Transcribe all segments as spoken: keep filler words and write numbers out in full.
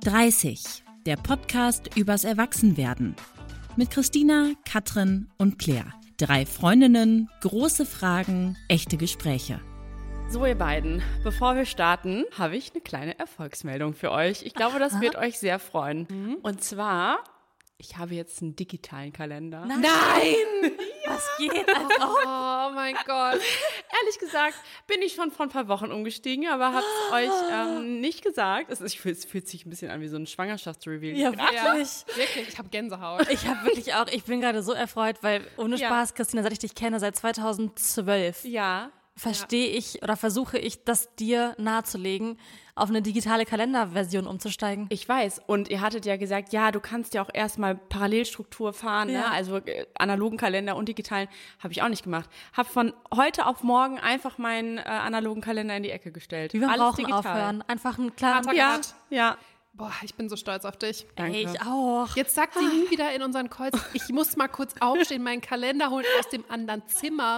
dreißig, der Podcast übers Erwachsenwerden. Mit Christina, Katrin und Claire. Drei Freundinnen, große Fragen, echte Gespräche. So, ihr beiden, bevor wir starten, habe ich eine kleine Erfolgsmeldung für euch. Ich glaube, das wird euch sehr freuen. Mhm. Und zwar, ich habe jetzt einen digitalen Kalender. Nein! Nein! Was geht? Oh mein Gott. Ehrlich gesagt bin ich schon vor ein paar Wochen umgestiegen, aber habe es euch ähm, nicht gesagt. Es, ist, es fühlt sich ein bisschen an wie so ein Schwangerschaftsreveal. Ja, wirklich. Wirklich, ich habe Gänsehaut. Ich habe wirklich auch, ich bin gerade so erfreut, weil ohne Spaß, ja. Christina, seit ich dich kenne, seit zweitausendzwölf. Ja. Verstehe ja. ich oder versuche ich, das dir nahezulegen, auf eine digitale Kalenderversion umzusteigen. Ich weiß. Und ihr hattet ja gesagt, ja, du kannst ja auch erstmal Parallelstruktur fahren, ja. ne? Also äh, analogen Kalender und digitalen. Habe ich auch nicht gemacht. Habe von heute auf morgen einfach meinen äh, analogen Kalender in die Ecke gestellt. Wie wir Alles Rauchen digital. aufhören. Einfach ein klarer Ja, ja. Boah, ich bin so stolz auf dich. Danke. Hey, ich auch. Jetzt sagt sie nie wieder in unseren Calls, ich muss mal kurz aufstehen, meinen Kalender holen aus dem anderen Zimmer.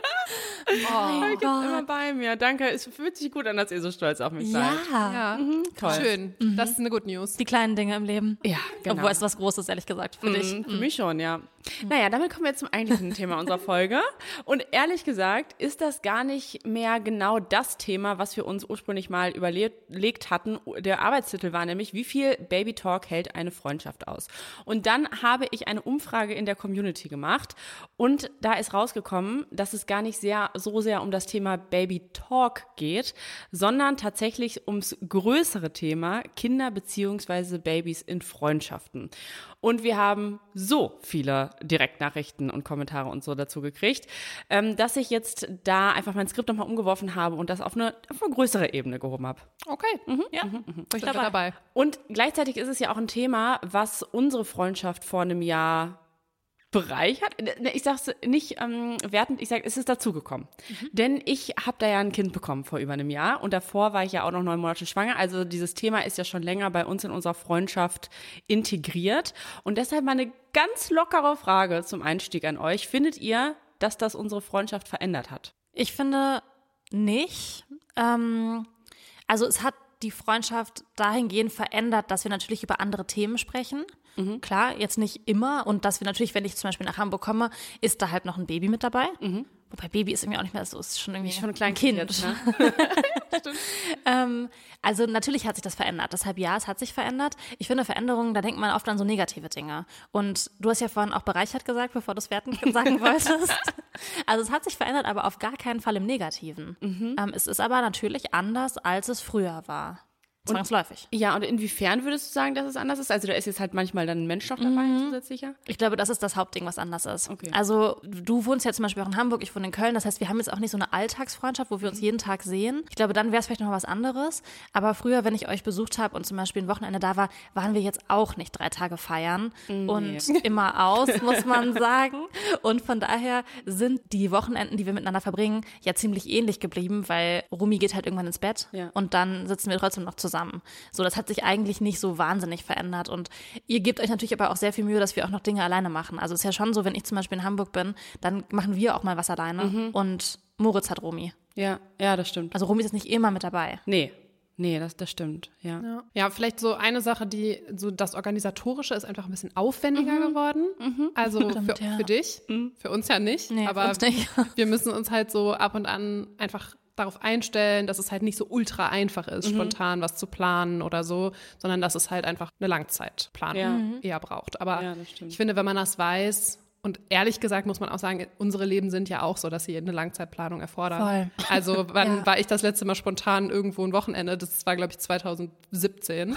Ja. Oh, ich bin immer bei mir. Danke, es fühlt sich gut an, dass ihr so stolz auf mich ja. seid. Ja, mhm, toll. Schön. Mhm. Das ist eine Good News. Die kleinen Dinge im Leben. Ja, genau. Obwohl es was Großes, ehrlich gesagt, für mhm, dich. Für mhm. mich schon, ja. Mhm. Naja, damit kommen wir jetzt zum eigentlichen Thema unserer Folge. Und ehrlich gesagt ist das gar nicht mehr genau das Thema, was wir uns ursprünglich mal überlegt hatten. Der Arbeitstitel war nämlich, wie viel Baby Talk hält eine Freundschaft aus? Und dann habe ich eine Umfrage in der Community gemacht und da ist rausgekommen, dass es gar nicht sehr, so sehr um das Thema Baby Talk geht, sondern tatsächlich ums größere Thema Kinder bzw. Babys in Freundschaften. Und wir haben so viele Direktnachrichten und Kommentare und so dazu gekriegt, dass ich jetzt da einfach mein Skript nochmal umgeworfen habe und das auf eine, auf eine größere Ebene gehoben habe. Okay, mhm. ja, mhm. Mhm. ich dabei. dabei. Und gleichzeitig ist es ja auch ein Thema, was unsere Freundschaft vor einem Jahr bereichert. Ich sag's nicht ähm, wertend, ich sage, es ist dazugekommen. Mhm. Denn ich habe da ja ein Kind bekommen vor über einem Jahr und davor war ich ja auch noch neun Monate schwanger. Also dieses Thema ist ja schon länger bei uns in unserer Freundschaft integriert. Und deshalb mal eine ganz lockere Frage zum Einstieg an euch. Findet ihr, dass das unsere Freundschaft verändert hat? Ich finde nicht. Ähm, also es hat die Freundschaft dahingehend verändert, dass wir natürlich über andere Themen sprechen. Mhm. Klar, jetzt nicht immer. Und dass wir natürlich, wenn ich zum Beispiel nach Hamburg komme, ist da halt noch ein Baby mit dabei. Mhm. Wobei Baby ist irgendwie auch nicht mehr so, ist schon irgendwie schon ein kleines Kind. Jetzt, ne? Stimmt. ähm, also natürlich hat sich das verändert. Deshalb ja, es hat sich verändert. Ich finde Veränderungen, da denkt man oft an so negative Dinge. Und du hast ja vorhin auch bereichert gesagt, bevor du es wertend sagen wolltest. Also es hat sich verändert, aber auf gar keinen Fall im Negativen. Mhm. Ähm, es ist aber natürlich anders, als es früher war. Zwangsläufig. Und, ja, und inwiefern würdest du sagen, dass es anders ist? Also da ist jetzt halt manchmal dann ein Mensch noch dabei mhm. zusätzlicher? Ich glaube, das ist das Hauptding, was anders ist. Okay. Also du wohnst ja zum Beispiel auch in Hamburg, ich wohne in Köln. Das heißt, wir haben jetzt auch nicht so eine Alltagsfreundschaft, wo wir uns jeden Tag sehen. Ich glaube, dann wäre es vielleicht noch was anderes. Aber früher, wenn ich euch besucht habe und zum Beispiel ein Wochenende da war, waren wir jetzt auch nicht drei Tage feiern nee. und immer aus, muss man sagen. Und von daher sind die Wochenenden, die wir miteinander verbringen, ja ziemlich ähnlich geblieben, weil Rumi geht halt irgendwann ins Bett ja. und dann sitzen wir trotzdem noch zusammen. Zusammen. So, das hat sich eigentlich nicht so wahnsinnig verändert und ihr gebt euch natürlich aber auch sehr viel Mühe, dass wir auch noch Dinge alleine machen. Also es ist ja schon so, wenn ich zum Beispiel in Hamburg bin, dann machen wir auch mal was alleine mhm. und Moritz hat Romy. Ja, ja, das stimmt. Also Romy ist jetzt nicht immer mit dabei. Nee. Nee, das, das stimmt, ja. ja. Ja, vielleicht so eine Sache, die, so das Organisatorische ist einfach ein bisschen aufwendiger mhm. geworden. Mhm. Also stimmt, für, ja. für dich, mhm. für uns ja nicht, nee, aber nicht. wir müssen uns halt so ab und an einfach darauf einstellen, dass es halt nicht so ultra einfach ist, mhm. spontan was zu planen oder so, sondern dass es halt einfach eine Langzeitplanung ja. eher braucht. Aber ja, ich finde, wenn man das weiß, und ehrlich gesagt muss man auch sagen, unsere Leben sind ja auch so, dass sie eine Langzeitplanung erfordern. Voll. Also wann ja. war ich das letzte Mal spontan irgendwo ein Wochenende? Das war, glaube ich, zwanzig siebzehn.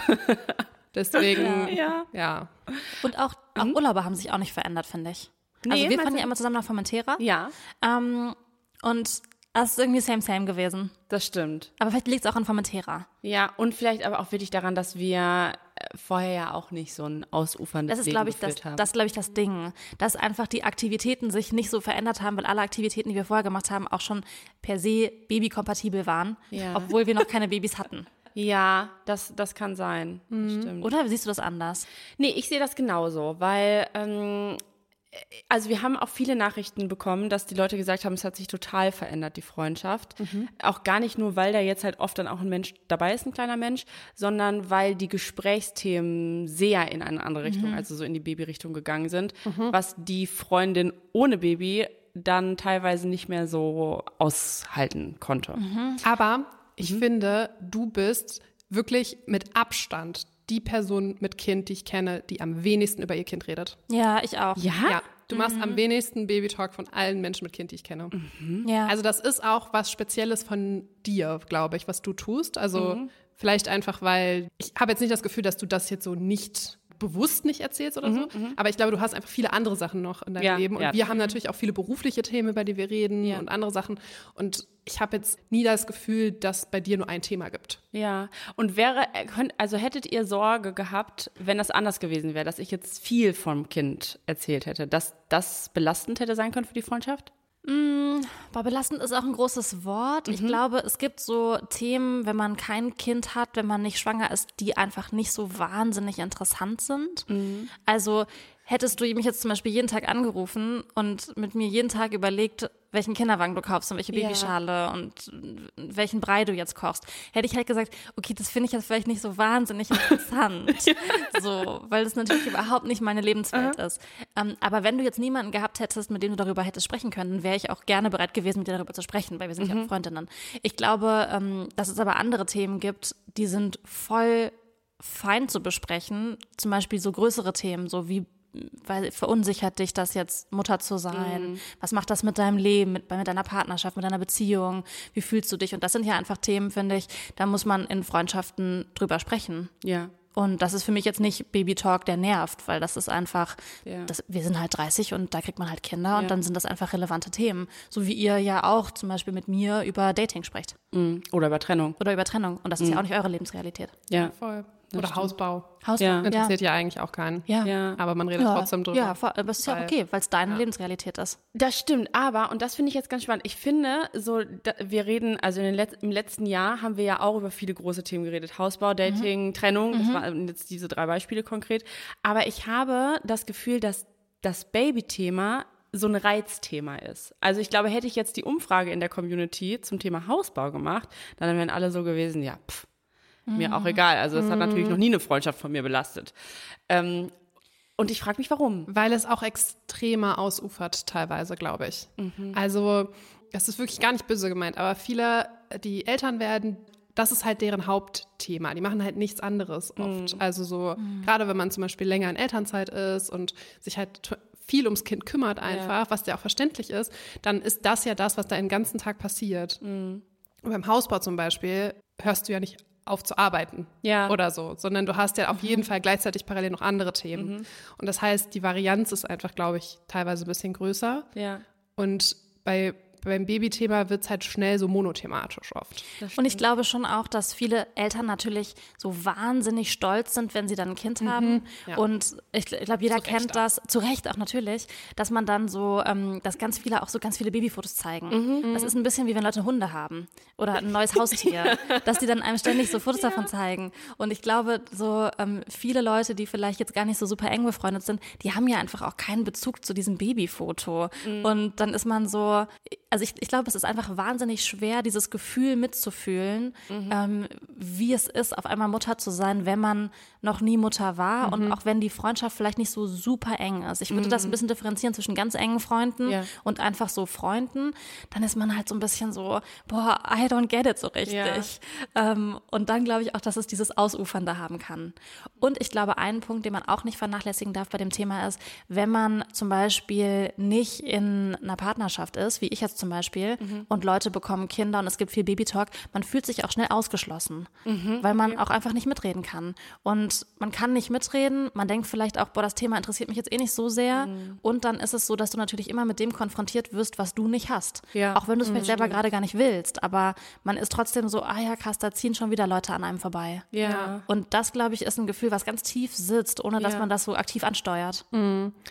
Deswegen, ja. ja. Und auch, auch mhm. Urlaube haben sich auch nicht verändert, finde ich. Also nee, wir fahren ja immer zusammen nach Formentera. Ja. Ähm, und das ist irgendwie same, same gewesen. Das stimmt. Aber vielleicht liegt es auch an Formentera. Ja, und vielleicht aber auch wirklich daran, dass wir vorher ja auch nicht so ein ausuferndes das ist, Leben ich, geführt das, haben. Das ist, glaube ich, das Ding. Dass einfach die Aktivitäten sich nicht so verändert haben, weil alle Aktivitäten, die wir vorher gemacht haben, auch schon per se babykompatibel waren, ja. obwohl wir noch keine Babys hatten. Ja, das, das kann sein. Mhm. Das stimmt. Oder siehst du das anders? Nee, ich sehe das genauso, weil ähm, Also wir haben auch viele Nachrichten bekommen, dass die Leute gesagt haben, es hat sich total verändert, die Freundschaft. Mhm. Auch gar nicht nur, weil da jetzt halt oft dann auch ein Mensch dabei ist, ein kleiner Mensch, sondern weil die Gesprächsthemen sehr in eine andere Richtung, mhm. also so in die Baby-Richtung gegangen sind, mhm. was die Freundin ohne Baby dann teilweise nicht mehr so aushalten konnte. Mhm. Aber ich mhm. finde, du bist wirklich mit Abstand die Person mit Kind, die ich kenne, die am wenigsten über ihr Kind redet. Ja, ich auch. Ja? Ja, du machst mhm. am wenigsten Babytalk von allen Menschen mit Kind, die ich kenne. Mhm. Ja. Also das ist auch was Spezielles von dir, glaube ich, was du tust. Also mhm. vielleicht einfach, weil ich habe jetzt nicht das Gefühl, dass du das jetzt so nicht bewusst nicht erzählst oder mhm, so, mhm. aber ich glaube, du hast einfach viele andere Sachen noch in deinem ja, Leben und ja. wir haben natürlich auch viele berufliche Themen, über die wir reden ja. und andere Sachen und ich habe jetzt nie das Gefühl, dass bei dir nur ein Thema gibt. Ja, und wäre, also hättet ihr Sorge gehabt, wenn das anders gewesen wäre, dass ich jetzt viel vom Kind erzählt hätte, dass das belastend hätte sein können für die Freundschaft? Mm, aber belastend ist auch ein großes Wort. Mhm. Ich glaube, es gibt so Themen, wenn man kein Kind hat, wenn man nicht schwanger ist, die einfach nicht so wahnsinnig interessant sind. Mhm. Also hättest du mich jetzt zum Beispiel jeden Tag angerufen und mit mir jeden Tag überlegt, welchen Kinderwagen du kaufst und welche Babyschale ja. und welchen Brei du jetzt kochst, hätte ich halt gesagt, okay, das finde ich jetzt vielleicht nicht so wahnsinnig interessant, ja. so, weil das natürlich überhaupt nicht meine Lebenswelt Aha. ist. Ähm, aber wenn du jetzt niemanden gehabt hättest, mit dem du darüber hättest sprechen können, wäre ich auch gerne bereit gewesen, mit dir darüber zu sprechen, weil wir sind mhm. ja auch Freundinnen. Ich glaube, ähm, dass es aber andere Themen gibt, die sind voll fein zu besprechen, zum Beispiel so größere Themen, so wie weil verunsichert dich das jetzt, Mutter zu sein? Mm. Was macht das mit deinem Leben, mit, mit deiner Partnerschaft, mit deiner Beziehung? Wie fühlst du dich? Und das sind ja einfach Themen, finde ich, da muss man in Freundschaften drüber sprechen. Ja. Und das ist für mich jetzt nicht Baby-Talk, der nervt, weil das ist einfach, ja. das, wir sind halt dreißig und da kriegt man halt Kinder ja. und dann sind das einfach relevante Themen. So wie ihr ja auch zum Beispiel mit mir über Dating sprecht. Mm. Oder über Trennung. Oder über Trennung. Und das ist mm. ja auch nicht eure Lebensrealität. Ja, voll. Oder stimmt. Hausbau. Hausbau. Ja. Interessiert ja. ja eigentlich auch keinen. Ja. ja. Aber man redet ja. trotzdem drüber. Ja, aber es ist ja auch okay, weil es deine ja. Lebensrealität ist. Das stimmt, aber, und das finde ich jetzt ganz spannend, ich finde, so, da, wir reden, also in den Let- im letzten Jahr haben wir ja auch über viele große Themen geredet. Hausbau, Dating, mhm. Trennung, das mhm. waren jetzt diese drei Beispiele konkret. Aber ich habe das Gefühl, dass das Baby-Thema so ein Reizthema ist. Also ich glaube, hätte ich jetzt die Umfrage in der Community zum Thema Hausbau gemacht, dann wären alle so gewesen, ja, pff. Mir auch egal. Also das hat natürlich noch nie eine Freundschaft von mir belastet. Ähm, und ich frage mich, warum. Weil es auch extremer ausufert teilweise, glaube ich. Mhm. Also das ist wirklich gar nicht böse gemeint, aber viele, die Eltern werden, das ist halt deren Hauptthema. Die machen halt nichts anderes oft. Mhm. Also so, mhm. gerade wenn man zum Beispiel länger in Elternzeit ist und sich halt t- viel ums Kind kümmert einfach, ja. was ja auch verständlich ist, dann ist das ja das, was da den ganzen Tag passiert. Mhm. Und beim Hausbau zum Beispiel hörst du ja nicht auf zu arbeiten ja. oder so, sondern du hast ja auf mhm. jeden Fall gleichzeitig parallel noch andere Themen. Mhm. Und das heißt, die Varianz ist einfach, glaube ich, teilweise ein bisschen größer. Ja. Und bei beim Babythema wird es halt schnell so monothematisch oft. Und ich glaube schon auch, dass viele Eltern natürlich so wahnsinnig stolz sind, wenn sie dann ein Kind mhm, haben. Ja. Und ich, ich glaube, jeder zu kennt Recht das, zu Recht auch natürlich, dass man dann so, ähm, dass ganz viele auch so ganz viele Babyfotos zeigen. Mhm. Das ist ein bisschen wie wenn Leute Hunde haben oder ein neues Haustier, dass die dann einem ständig so Fotos ja. davon zeigen. Und ich glaube, so ähm, viele Leute, die vielleicht jetzt gar nicht so super eng befreundet sind, die haben ja einfach auch keinen Bezug zu diesem Babyfoto. Mhm. Und dann ist man so, also ich, ich glaube, es ist einfach wahnsinnig schwer, dieses Gefühl mitzufühlen, mhm. ähm, wie es ist, auf einmal Mutter zu sein, wenn man noch nie Mutter war mhm. und auch wenn die Freundschaft vielleicht nicht so super eng ist. Ich würde mhm. das ein bisschen differenzieren zwischen ganz engen Freunden ja. und einfach so Freunden. Dann ist man halt so ein bisschen so, boah, I don't get it so richtig. Ja. Ähm, und dann glaube ich auch, dass es dieses Ausufernde haben kann. Und ich glaube, ein Punkt, den man auch nicht vernachlässigen darf bei dem Thema ist, wenn man zum Beispiel nicht in einer Partnerschaft ist, wie ich jetzt zum Beispiel, mhm. und Leute bekommen Kinder und es gibt viel Babytalk, man fühlt sich auch schnell ausgeschlossen, mhm. weil man okay. auch einfach nicht mitreden kann. Und man kann nicht mitreden, man denkt vielleicht auch, boah, das Thema interessiert mich jetzt eh nicht so sehr. Mhm. Und dann ist es so, dass du natürlich immer mit dem konfrontiert wirst, was du nicht hast. Ja. Auch wenn du es mhm. vielleicht selber gerade gar nicht willst, aber man ist trotzdem so, ah ja, krass, da ziehen schon wieder Leute an einem vorbei. Ja. Und das, glaube ich, ist ein Gefühl, was ganz tief sitzt, ohne dass ja. man das so aktiv ansteuert. Mhm.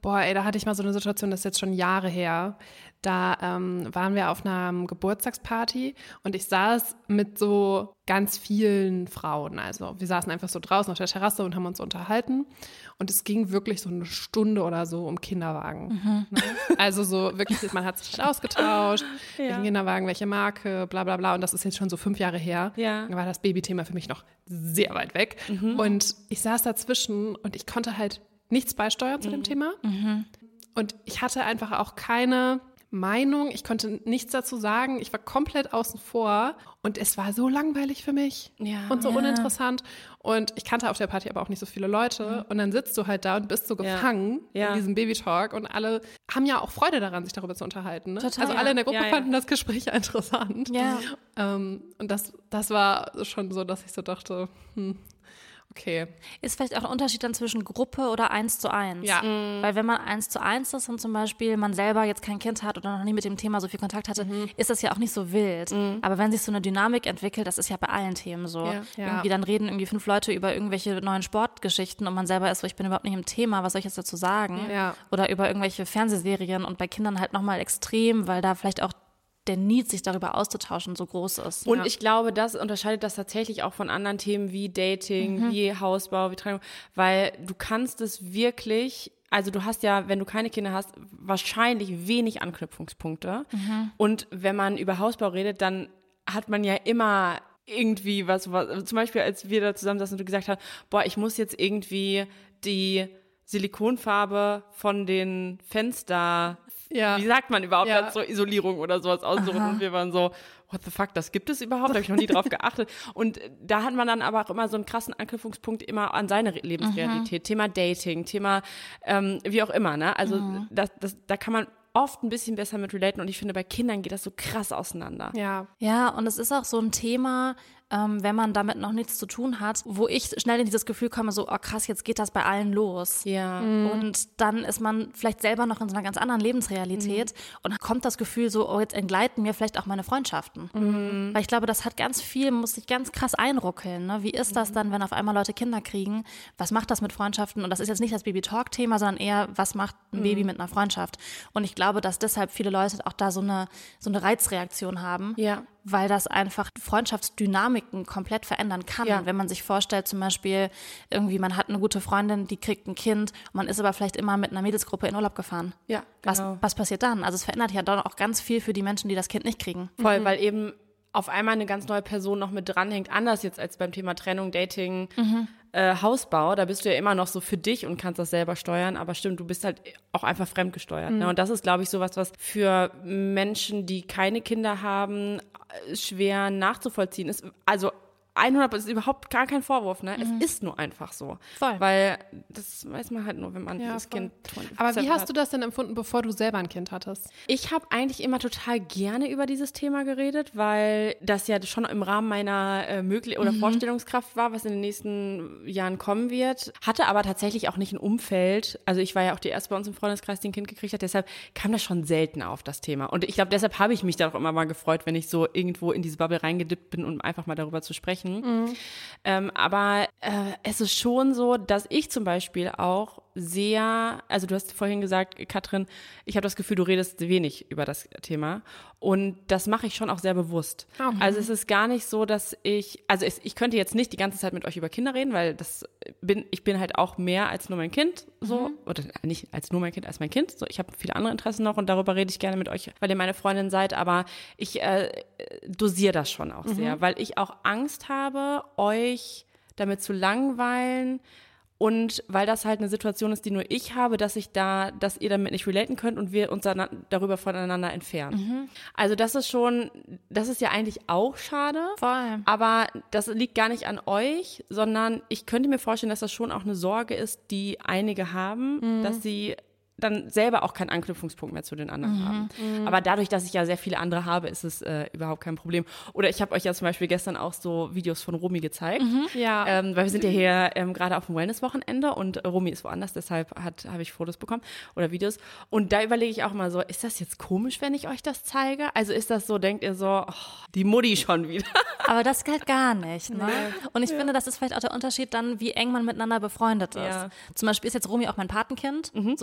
Boah, ey, da hatte ich mal so eine Situation, das ist jetzt schon Jahre her. Da ähm, waren wir auf einer Geburtstagsparty und ich saß mit so ganz vielen Frauen. Also wir saßen einfach so draußen auf der Terrasse und haben uns unterhalten. Und es ging wirklich so eine Stunde oder so um Kinderwagen. Mhm. Ne? Also so wirklich, man hat sich ausgetauscht, ja. welchen Kinderwagen, welche Marke, bla bla bla. Und das ist jetzt schon so fünf Jahre her. Ja. Da war das Babythema für mich noch sehr weit weg. Mhm. Und ich saß dazwischen und ich konnte halt nichts beisteuern zu mhm. dem Thema. Mhm. Und ich hatte einfach auch keine Meinung. Ich konnte nichts dazu sagen. Ich war komplett außen vor. Und es war so langweilig für mich ja. und so ja. uninteressant. Und ich kannte auf der Party aber auch nicht so viele Leute. Mhm. Und dann sitzt du halt da und bist so gefangen ja. Ja. in diesem Babytalk. Und alle haben ja auch Freude daran, sich darüber zu unterhalten. Ne? Total, also alle in der Gruppe ja, ja. fanden das Gespräch interessant. Ja. Ähm, und das, das war schon so, dass ich so dachte, hm, okay. Ist vielleicht auch ein Unterschied dann zwischen Gruppe oder eins zu eins. Ja. Mhm. Weil wenn man eins zu eins ist und zum Beispiel man selber jetzt kein Kind hat oder noch nie mit dem Thema so viel Kontakt hatte, mhm. ist das ja auch nicht so wild. Mhm. Aber wenn sich so eine Dynamik entwickelt, das ist ja bei allen Themen so. Ja. Ja. Irgendwie dann reden irgendwie fünf Leute über irgendwelche neuen Sportgeschichten und man selber ist so, ich bin überhaupt nicht im Thema, was soll ich jetzt dazu sagen? Ja. Oder über irgendwelche Fernsehserien und bei Kindern halt nochmal extrem, weil da vielleicht auch der Need, sich darüber auszutauschen, so groß ist. Und ja. ich glaube, das unterscheidet das tatsächlich auch von anderen Themen wie Dating, mhm. wie Hausbau, wie Trennung, weil du kannst es wirklich, also du hast ja, wenn du keine Kinder hast, wahrscheinlich wenig Anknüpfungspunkte. Mhm. Und wenn man über Hausbau redet, dann hat man ja immer irgendwie was, was, zum Beispiel als wir da zusammen saßen und du gesagt hast, boah, ich muss jetzt irgendwie die Silikonfarbe von den Fenster, ja. wie sagt man überhaupt, ja. dazu, Isolierung oder sowas aussuchen. Aha. Und wir waren so, what the fuck, das gibt es überhaupt? Da habe ich noch nie drauf geachtet. Und da hat man dann aber auch immer so einen krassen Anknüpfungspunkt immer an seine Lebensrealität. Mhm. Thema Dating, Thema ähm, wie auch immer. Ne? Also mhm. das, das, da kann man oft ein bisschen besser mit relaten. Und ich finde, bei Kindern geht das so krass auseinander. Ja, ja, und es ist auch so ein Thema, ähm, wenn man damit noch nichts zu tun hat, wo ich schnell in dieses Gefühl komme, so, oh krass, jetzt geht das bei allen los. Ja. Mhm. Und dann ist man vielleicht selber noch in so einer ganz anderen Lebensrealität mhm. und kommt das Gefühl so, oh, jetzt entgleiten mir vielleicht auch meine Freundschaften. Mhm. Weil ich glaube, das hat ganz viel, muss sich ganz krass einruckeln. Ne? Wie ist das dann, wenn auf einmal Leute Kinder kriegen? Was macht das mit Freundschaften? Und das ist jetzt nicht das Baby-Talk-Thema, sondern eher, was macht ein mhm. Baby mit einer Freundschaft? Und ich glaube, dass deshalb viele Leute auch da so eine, so eine Reizreaktion haben. Ja. Weil das einfach Freundschaftsdynamiken komplett verändern kann. Ja. Wenn man sich vorstellt, zum Beispiel irgendwie, man hat eine gute Freundin, die kriegt ein Kind, man ist aber vielleicht immer mit einer Mädelsgruppe in Urlaub gefahren. Ja, was, genau. was passiert dann? Also es verändert ja dann auch ganz viel für die Menschen, die das Kind nicht kriegen. Voll, mhm. weil eben auf einmal eine ganz neue Person noch mit dranhängt, anders jetzt als beim Thema Trennung, Dating, mhm. äh, Hausbau. Da bist du ja immer noch so für dich und kannst das selber steuern, aber stimmt, du bist halt auch einfach fremdgesteuert. Mhm. Ne? Und das ist, glaube ich, sowas, was für Menschen, die keine Kinder haben, schwer nachzuvollziehen ist. Also hundert Prozent ist überhaupt gar kein Vorwurf, ne? Mhm. Es ist nur einfach so. Voll. Weil das weiß man halt nur, wenn man ja, dieses voll. Kind Aber wie hast hat. du das denn empfunden, bevor du selber ein Kind hattest? Ich habe eigentlich immer total gerne über dieses Thema geredet, weil das ja schon im Rahmen meiner äh, möglich oder mhm. Vorstellungskraft war, was in den nächsten Jahren kommen wird. Hatte aber tatsächlich auch nicht ein Umfeld. Also ich war ja auch die erste bei uns im Freundeskreis, die ein Kind gekriegt hat. Deshalb kam das schon selten auf, das Thema. Und ich glaube, deshalb habe ich mich da auch immer mal gefreut, wenn ich so irgendwo in diese Bubble reingedippt bin, um einfach mal darüber zu sprechen. Mhm. Ähm, aber äh, es ist schon so, dass ich zum Beispiel auch sehr, also du hast vorhin gesagt, Katrin, ich habe das Gefühl, du redest wenig über das Thema und das mache ich schon auch sehr bewusst. Okay. Also es ist gar nicht so, dass ich, also es, ich könnte jetzt nicht die ganze Zeit mit euch über Kinder reden, weil das bin, ich bin halt auch mehr als nur mein Kind, so, mhm. oder nicht als nur mein Kind, als mein Kind, so, ich habe viele andere Interessen noch und darüber rede ich gerne mit euch, weil ihr meine Freundin seid, aber ich äh, dosiere das schon auch mhm. sehr, weil ich auch Angst habe, euch damit zu langweilen, und weil das halt eine Situation ist, die nur ich habe, dass ich da, dass ihr damit nicht relaten könnt und wir uns dann darüber voneinander entfernen. Mhm. Also das ist schon, das ist ja eigentlich auch schade. Voll. Aber das liegt gar nicht an euch, sondern ich könnte mir vorstellen, dass das schon auch eine Sorge ist, die einige haben, mhm. dass sie dann selber auch keinen Anknüpfungspunkt mehr zu den anderen mhm. haben. Mhm. Aber dadurch, dass ich ja sehr viele andere habe, ist es äh, überhaupt kein Problem. Oder ich habe euch ja zum Beispiel gestern auch so Videos von Romy gezeigt, mhm. ja. ähm, weil wir sind ja hier ähm, gerade auf dem Wellness-Wochenende und äh, Romy ist woanders, deshalb habe ich Fotos bekommen oder Videos. Und da überlege ich auch mal so, ist das jetzt komisch, wenn ich euch das zeige? Also ist das so, denkt ihr so, oh, die Mutti schon wieder? Aber das halt gar nicht. Ne? Nee. Und ich ja. finde, das ist vielleicht auch der Unterschied dann, wie eng man miteinander befreundet ist. Ja. Zum Beispiel ist jetzt Romy auch mein Patenkind. Mhm. So, ich will einfach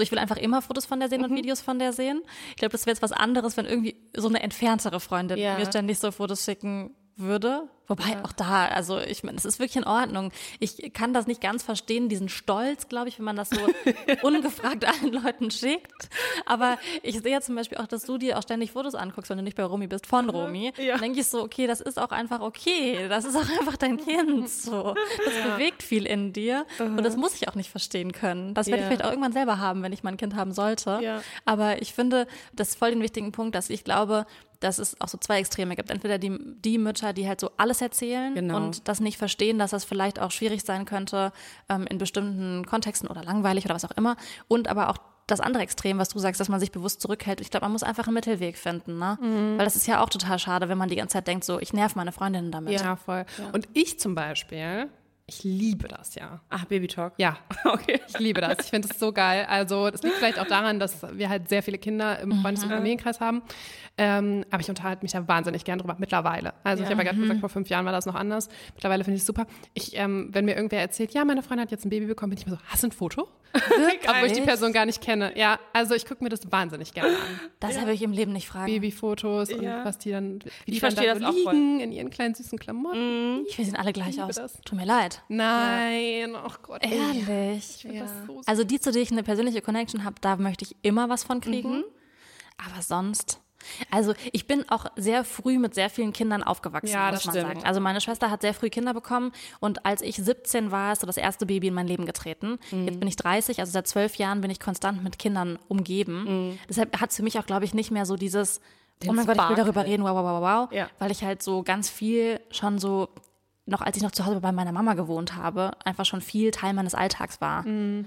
immer Fotos von der sehen und Videos von der sehen. Ich glaube, das wäre jetzt was anderes, wenn irgendwie so eine entferntere Freundin Ja. mir ständig so Fotos schicken würde. Wobei ja. auch da, also ich meine, es ist wirklich in Ordnung. Ich kann das nicht ganz verstehen, diesen Stolz, glaube ich, wenn man das so ungefragt allen Leuten schickt. Aber ich sehe ja zum Beispiel auch, dass du dir auch ständig Fotos anguckst, wenn du nicht bei Romy bist, von Romy. Ja. Dann denke ich so, okay, das ist auch einfach okay. Das ist auch einfach dein Kind. So. Das ja. bewegt viel in dir. Uh-huh. Und das muss ich auch nicht verstehen können. Das werde ja. ich vielleicht auch irgendwann selber haben, wenn ich mal ein Kind haben sollte. Ja. Aber ich finde, das ist voll den wichtigen Punkt, dass ich glaube, dass es auch so zwei Extreme gibt. Entweder die, die Mütter, die halt so alles erzählen genau. und das nicht verstehen, dass das vielleicht auch schwierig sein könnte ähm, in bestimmten Kontexten oder langweilig oder was auch immer. Und aber auch das andere Extrem, was du sagst, dass man sich bewusst zurückhält. Ich glaube, man muss einfach einen Mittelweg finden, ne? Mhm. Weil das ist ja auch total schade, wenn man die ganze Zeit denkt, so, ich nerv meine Freundinnen damit. Ja, voll. Ja. Und ich zum Beispiel... Ich liebe das ja. Ach, Babytalk? Ja, okay. Ich liebe das. Ich finde es so geil. Also das liegt vielleicht auch daran, dass wir halt sehr viele Kinder im Freundes- und Familienkreis haben. Ähm, aber ich unterhalte mich da wahnsinnig gern drüber, mittlerweile. Also ja. ich habe ja gerade gesagt, vor fünf Jahren war das noch anders. Mittlerweile finde ich es super. Ich, ähm, wenn mir irgendwer erzählt, ja, meine Freundin hat jetzt ein Baby bekommen, bin ich mir so, hast du ein Foto? Obwohl ich die Person gar nicht kenne. Ja, also ich gucke mir das wahnsinnig gerne an. Das ja. habe ich im Leben nicht fragen. Babyfotos und ja. was die dann, wie die ich dann da das so auch liegen voll. in ihren kleinen süßen Klamotten. Mm. Ich, wir sehen alle gleich aus. Das. Tut mir leid. Nein, oh Gott. Ehrlich. Ich ja. das so also die, zu denen ich eine persönliche Connection habe, da möchte ich immer was von kriegen. Mhm. Aber sonst... Also ich bin auch sehr früh mit sehr vielen Kindern aufgewachsen, ja, muss man stimmt. sagen. Also meine Schwester hat sehr früh Kinder bekommen und als ich siebzehn war, ist so das erste Baby in mein Leben getreten. Mhm. Jetzt bin ich dreißig, also seit zwölf Jahren bin ich konstant mit Kindern umgeben. Mhm. Deshalb hat es für mich auch, glaube ich, nicht mehr so dieses, Den oh mein Gott, ich will darüber reden, wow, wow, wow, wow, ja. weil ich halt so ganz viel schon so, noch als ich noch zu Hause bei meiner Mama gewohnt habe, einfach schon viel Teil meines Alltags war. Mhm.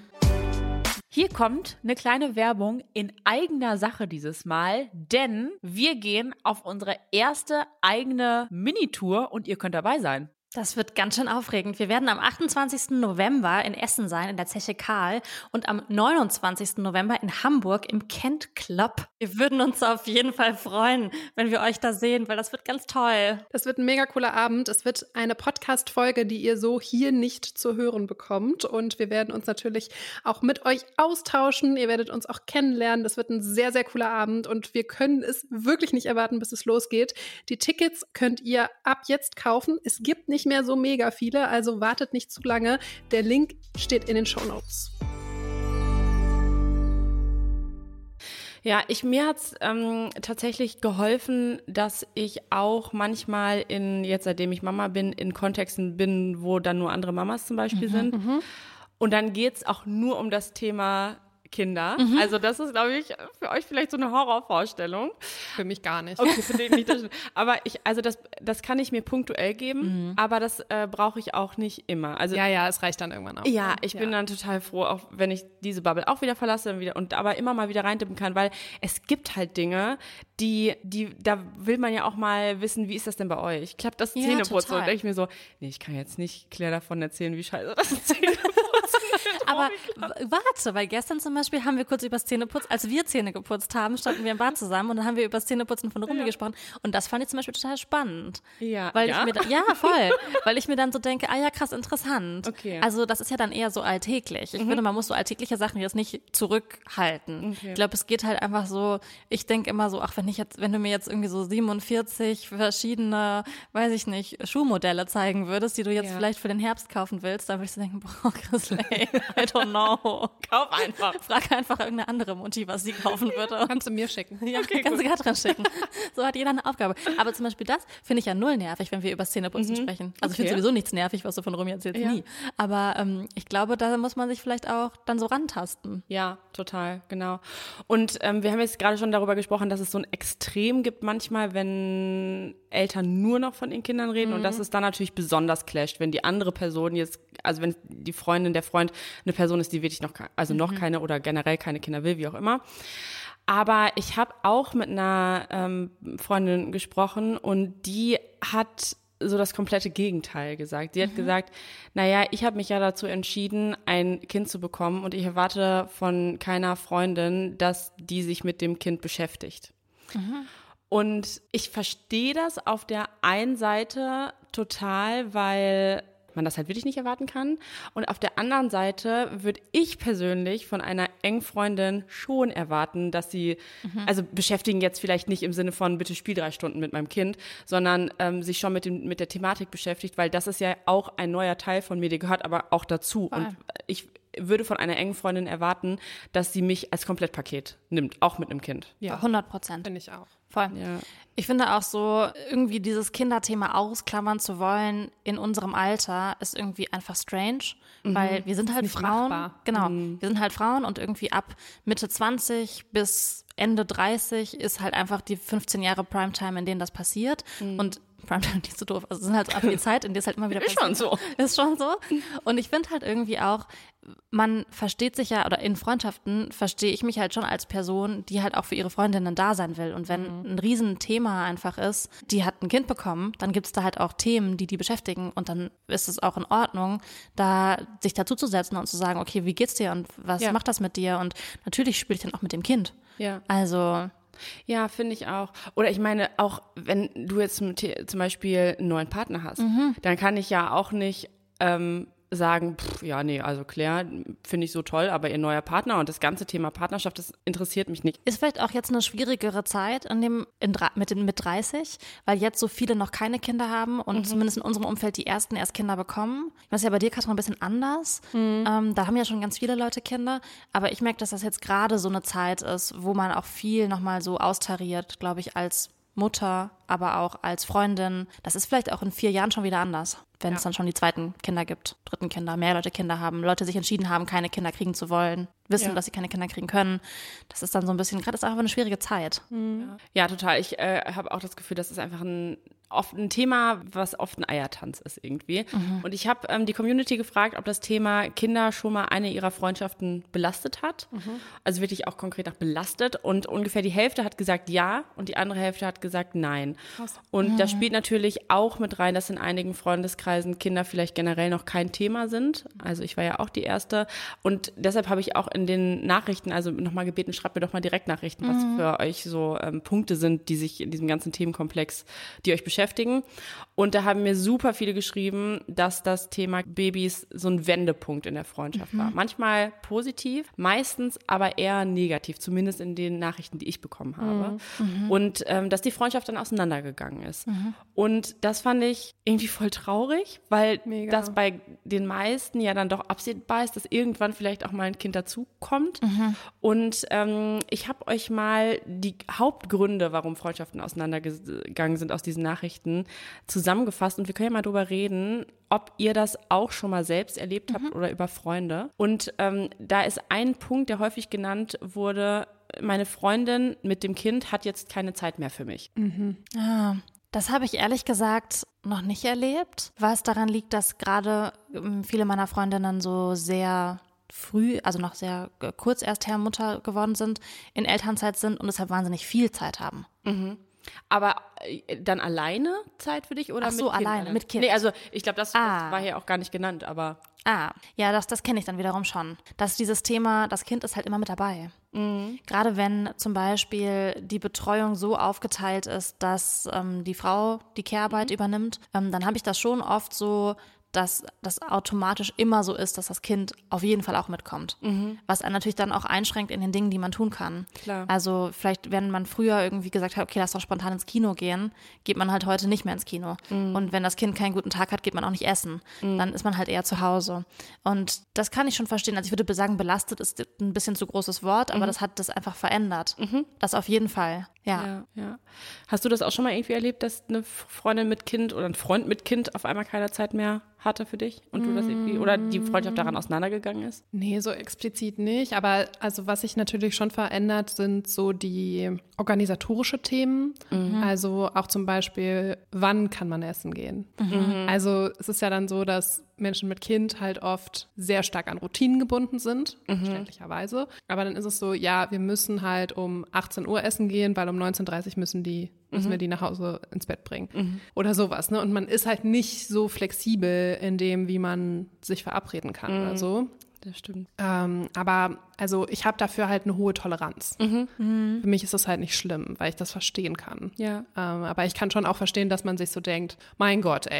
Hier kommt eine kleine Werbung in eigener Sache dieses Mal, denn wir gehen auf unsere erste eigene Minitour und ihr könnt dabei sein. Das wird ganz schön aufregend. Wir werden am achtundzwanzigsten November in Essen sein, in der Zeche Karl, und am neunundzwanzigsten November in Hamburg im Kent Club. Wir würden uns auf jeden Fall freuen, wenn wir euch da sehen, weil das wird ganz toll. Das wird ein mega cooler Abend. Es wird eine Podcast-Folge, die ihr so hier nicht zu hören bekommt. Und wir werden uns natürlich auch mit euch austauschen. Ihr werdet uns auch kennenlernen. Das wird ein sehr, sehr cooler Abend und wir können es wirklich nicht erwarten, bis es losgeht. Die Tickets könnt ihr ab jetzt kaufen. Es gibt nicht mehr so mega viele, also wartet nicht zu lange. Der Link steht in den Shownotes. Ja, ich, mir hat's ähm, tatsächlich geholfen, dass ich auch manchmal in, jetzt seitdem ich Mama bin, in Kontexten bin, wo dann nur andere Mamas zum Beispiel mhm, sind. Mhm. Und dann geht's auch nur um das Thema Kinder. Mhm. Also das ist, glaube ich, für euch vielleicht so eine Horrorvorstellung. Für mich gar nicht. Okay, für den nicht. Das aber ich, also das, das kann ich mir punktuell geben, mhm. aber das äh, brauche ich auch nicht immer. Also ja, ja, es reicht dann irgendwann auch. Ja, ich ja. bin dann total froh, auch wenn ich diese Bubble auch wieder verlasse wieder, und aber immer mal wieder reintippen kann, weil es gibt halt Dinge, die, die, da will man ja auch mal wissen, wie ist das denn bei euch? Klappt das ja, Zähneputzen? Und denke ich mir so, nee, ich kann jetzt nicht Claire davon erzählen, wie scheiße das ist Zähneputzen. Aber warte, weil gestern zum Beispiel haben wir kurz über das Zähneputzen, als wir Zähne geputzt haben, standen wir im Bad zusammen und dann haben wir über das Zähneputzen von Romy ja. gesprochen und das fand ich zum Beispiel total spannend. Ja, weil ja? ich mir da, ja, voll, weil ich mir dann so denke, ah ja, krass, interessant. Okay. Also das ist ja dann eher so alltäglich. Ich mhm. finde, man muss so alltägliche Sachen jetzt nicht zurückhalten. Okay. Ich glaube, es geht halt einfach so, ich denke immer so, ach, wenn ich jetzt, wenn du mir jetzt irgendwie so siebenundvierzig verschiedene, weiß ich nicht, Schuhmodelle zeigen würdest, die du jetzt ja. vielleicht für den Herbst kaufen willst, dann würde ich so denken, boah, Chrisley, I don't know. Kauf einfach. Frag einfach irgendeine andere Mutti, was sie kaufen würde. Kannst du mir schicken. Ja, okay, kannst du Katrin schicken. So hat jeder eine Aufgabe. Aber zum Beispiel das finde ich ja null nervig, wenn wir über Zähneputzen mhm. sprechen. Also okay. ich finde sowieso nichts nervig, was du von Romy erzählst, ja. nie. Aber ähm, ich glaube, da muss man sich vielleicht auch dann so rantasten. Ja, total, genau. Und ähm, wir haben jetzt gerade schon darüber gesprochen, dass es so ein Extrem gibt manchmal, wenn Eltern nur noch von ihren Kindern reden mhm. und dass es dann natürlich besonders clasht, wenn die andere Person jetzt, also wenn die Freundin, der Freund eine Person ist, die wirklich noch, also noch mhm. keine oder generell keine Kinder will, wie auch immer. Aber ich habe auch mit einer ähm, Freundin gesprochen und die hat so das komplette Gegenteil gesagt. Sie hat mhm. gesagt, naja, ich habe mich ja dazu entschieden, ein Kind zu bekommen und ich erwarte von keiner Freundin, dass die sich mit dem Kind beschäftigt. Mhm. Und ich verstehe das auf der einen Seite total, weil man das halt wirklich nicht erwarten kann. Und auf der anderen Seite würde ich persönlich von einer engen Freundin schon erwarten, dass sie, mhm. also beschäftigen jetzt vielleicht nicht im Sinne von, bitte spiel drei Stunden mit meinem Kind, sondern ähm, sich schon mit, dem, mit der Thematik beschäftigt, weil das ist ja auch ein neuer Teil von mir, der gehört aber auch dazu. Voll. Und ich würde von einer engen Freundin erwarten, dass sie mich als Komplettpaket nimmt, auch mit einem Kind. Ja, hundert Prozent. Finde ich auch. Voll. Ja. Ich finde auch so, irgendwie dieses Kinderthema ausklammern zu wollen in unserem Alter ist irgendwie einfach strange, mhm. weil wir sind halt Frauen. Machbar. Genau, mhm. wir sind halt Frauen und irgendwie ab Mitte zwanzig bis Ende dreißig ist halt einfach die fünfzehn Jahre Primetime, in denen das passiert. Mhm. Und Primetime nicht so doof. Also es sind halt so einfach die Zeit, in der es halt immer wieder passiert. Ist schon so. Ist schon so. Und ich finde halt irgendwie auch, man versteht sich ja, oder in Freundschaften verstehe ich mich halt schon als Person, die halt auch für ihre Freundinnen da sein will. Und wenn mhm. ein Riesenthema einfach ist, die hat ein Kind bekommen, dann gibt es da halt auch Themen, die die beschäftigen. Und dann ist es auch in Ordnung, da sich dazu zu setzen und zu sagen, okay, wie geht's dir und was ja. macht das mit dir? Und natürlich spiele ich dann auch mit dem Kind. Ja. Also ja, finde ich auch. Oder ich meine, auch wenn du jetzt zum, zum Beispiel einen neuen Partner hast, mhm. dann kann ich ja auch nicht ähm, sagen, pff, ja, nee, also Claire finde ich so toll, aber ihr neuer Partner und das ganze Thema Partnerschaft, das interessiert mich nicht. Ist vielleicht auch jetzt eine schwierigere Zeit in dem, in, mit, den, mit dreißig, weil jetzt so viele noch keine Kinder haben und mhm. zumindest in unserem Umfeld die ersten erst Kinder bekommen. Das ist ja bei dir, Katrin, ein bisschen anders. Mhm. Ähm, da haben ja schon ganz viele Leute Kinder, aber ich merke, dass das jetzt gerade so eine Zeit ist, wo man auch viel nochmal so austariert, glaube ich, als Mutter, aber auch als Freundin. Das ist vielleicht auch in vier Jahren schon wieder anders, wenn ja. es dann schon die zweiten Kinder gibt, dritten Kinder, mehr Leute Kinder haben, Leute sich entschieden haben, keine Kinder kriegen zu wollen, wissen, ja. dass sie keine Kinder kriegen können. Das ist dann so ein bisschen, gerade ist einfach eine schwierige Zeit. Mhm. Ja, total. Ich äh, habe auch das Gefühl, das ist einfach ein oft ein Thema, was oft ein Eiertanz ist irgendwie. Mhm. Und ich habe ähm, die Community gefragt, ob das Thema Kinder schon mal eine ihrer Freundschaften belastet hat. Mhm. Also wirklich auch konkret nach belastet. Und ungefähr die Hälfte hat gesagt ja und die andere Hälfte hat gesagt nein. Krass. Und mhm. da spielt natürlich auch mit rein, dass in einigen Freundeskreisen Kinder vielleicht generell noch kein Thema sind. Also ich war ja auch die Erste. Und deshalb habe ich auch in den Nachrichten, also nochmal gebeten, schreibt mir doch mal direkt Nachrichten, mhm. was für euch so ähm, Punkte sind, die sich in diesem ganzen Themenkomplex, die euch beschäftigen. Und da haben mir super viele geschrieben, dass das Thema Babys so ein Wendepunkt in der Freundschaft mhm. war. Manchmal positiv, meistens aber eher negativ, zumindest in den Nachrichten, die ich bekommen habe. Mhm. Und ähm, dass die Freundschaft dann auseinandergegangen ist. Mhm. Und das fand ich irgendwie voll traurig, weil Mega. das bei den meisten ja dann doch absehbar ist, dass irgendwann vielleicht auch mal ein Kind dazukommt. Mhm. Und ähm, ich habe euch mal die Hauptgründe, warum Freundschaften auseinandergegangen sind, aus diesen Nachrichten zusammengefasst und wir können ja mal drüber reden, ob ihr das auch schon mal selbst erlebt habt mhm. oder über Freunde. Und ähm, da ist ein Punkt, der häufig genannt wurde, meine Freundin mit dem Kind hat jetzt keine Zeit mehr für mich. Mhm. Ah, das habe ich ehrlich gesagt noch nicht erlebt, was daran liegt, dass gerade ähm, viele meiner Freundinnen so sehr früh, also noch sehr äh, kurz erst her Mutter geworden sind, in Elternzeit sind und deshalb wahnsinnig viel Zeit haben. Mhm. Aber dann alleine Zeit für dich oder Ach so, mit Kind? alleine, mit Kind. Nee, also ich glaube, das, ah. das war hier auch gar nicht genannt, aber... Ah, ja, das, das kenne ich dann wiederum schon. Dass dieses Thema, das Kind ist halt immer mit dabei. Mhm. Gerade wenn zum Beispiel die Betreuung so aufgeteilt ist, dass ähm, die Frau die Care-Arbeit mhm. übernimmt, ähm, dann habe ich das schon oft so, dass das automatisch immer so ist, dass das Kind auf jeden Fall auch mitkommt. Mhm. Was einen natürlich dann auch einschränkt in den Dingen, die man tun kann. Klar. Also vielleicht, wenn man früher irgendwie gesagt hat, okay, lass doch spontan ins Kino gehen, geht man halt heute nicht mehr ins Kino. Mhm. Und wenn das Kind keinen guten Tag hat, geht man auch nicht essen. Mhm. Dann ist man halt eher zu Hause. Und das kann ich schon verstehen. Also ich würde sagen, belastet ist ein bisschen zu großes Wort, aber mhm. das hat das einfach verändert. Mhm. Das auf jeden Fall. Ja. Ja, ja. Hast du das auch schon mal irgendwie erlebt, dass eine Freundin mit Kind oder ein Freund mit Kind auf einmal keine Zeit mehr hatte für dich und du das irgendwie oder die Freundschaft daran auseinandergegangen ist? Nee, so explizit nicht, aber also was sich natürlich schon verändert, sind so die organisatorische Themen, mhm. also auch zum Beispiel, wann kann man essen gehen? Mhm. Also es ist ja dann so, dass Menschen mit Kind halt oft sehr stark an Routinen gebunden sind, mhm. verständlicherweise, aber dann ist es so, ja, wir müssen halt um achtzehn Uhr essen gehen, weil um neunzehn Uhr dreißig müssen die müssen mhm. wir die nach Hause ins Bett bringen. Mhm. Oder sowas, ne? Und man ist halt nicht so flexibel in dem, wie man sich verabreden kann mhm. oder so. Das stimmt. Ähm, aber also ich habe dafür halt eine hohe Toleranz. Mhm. Mhm. Für mich ist das halt nicht schlimm, weil ich das verstehen kann. Ja. Ähm, aber ich kann schon auch verstehen, dass man sich so denkt, mein Gott, ey,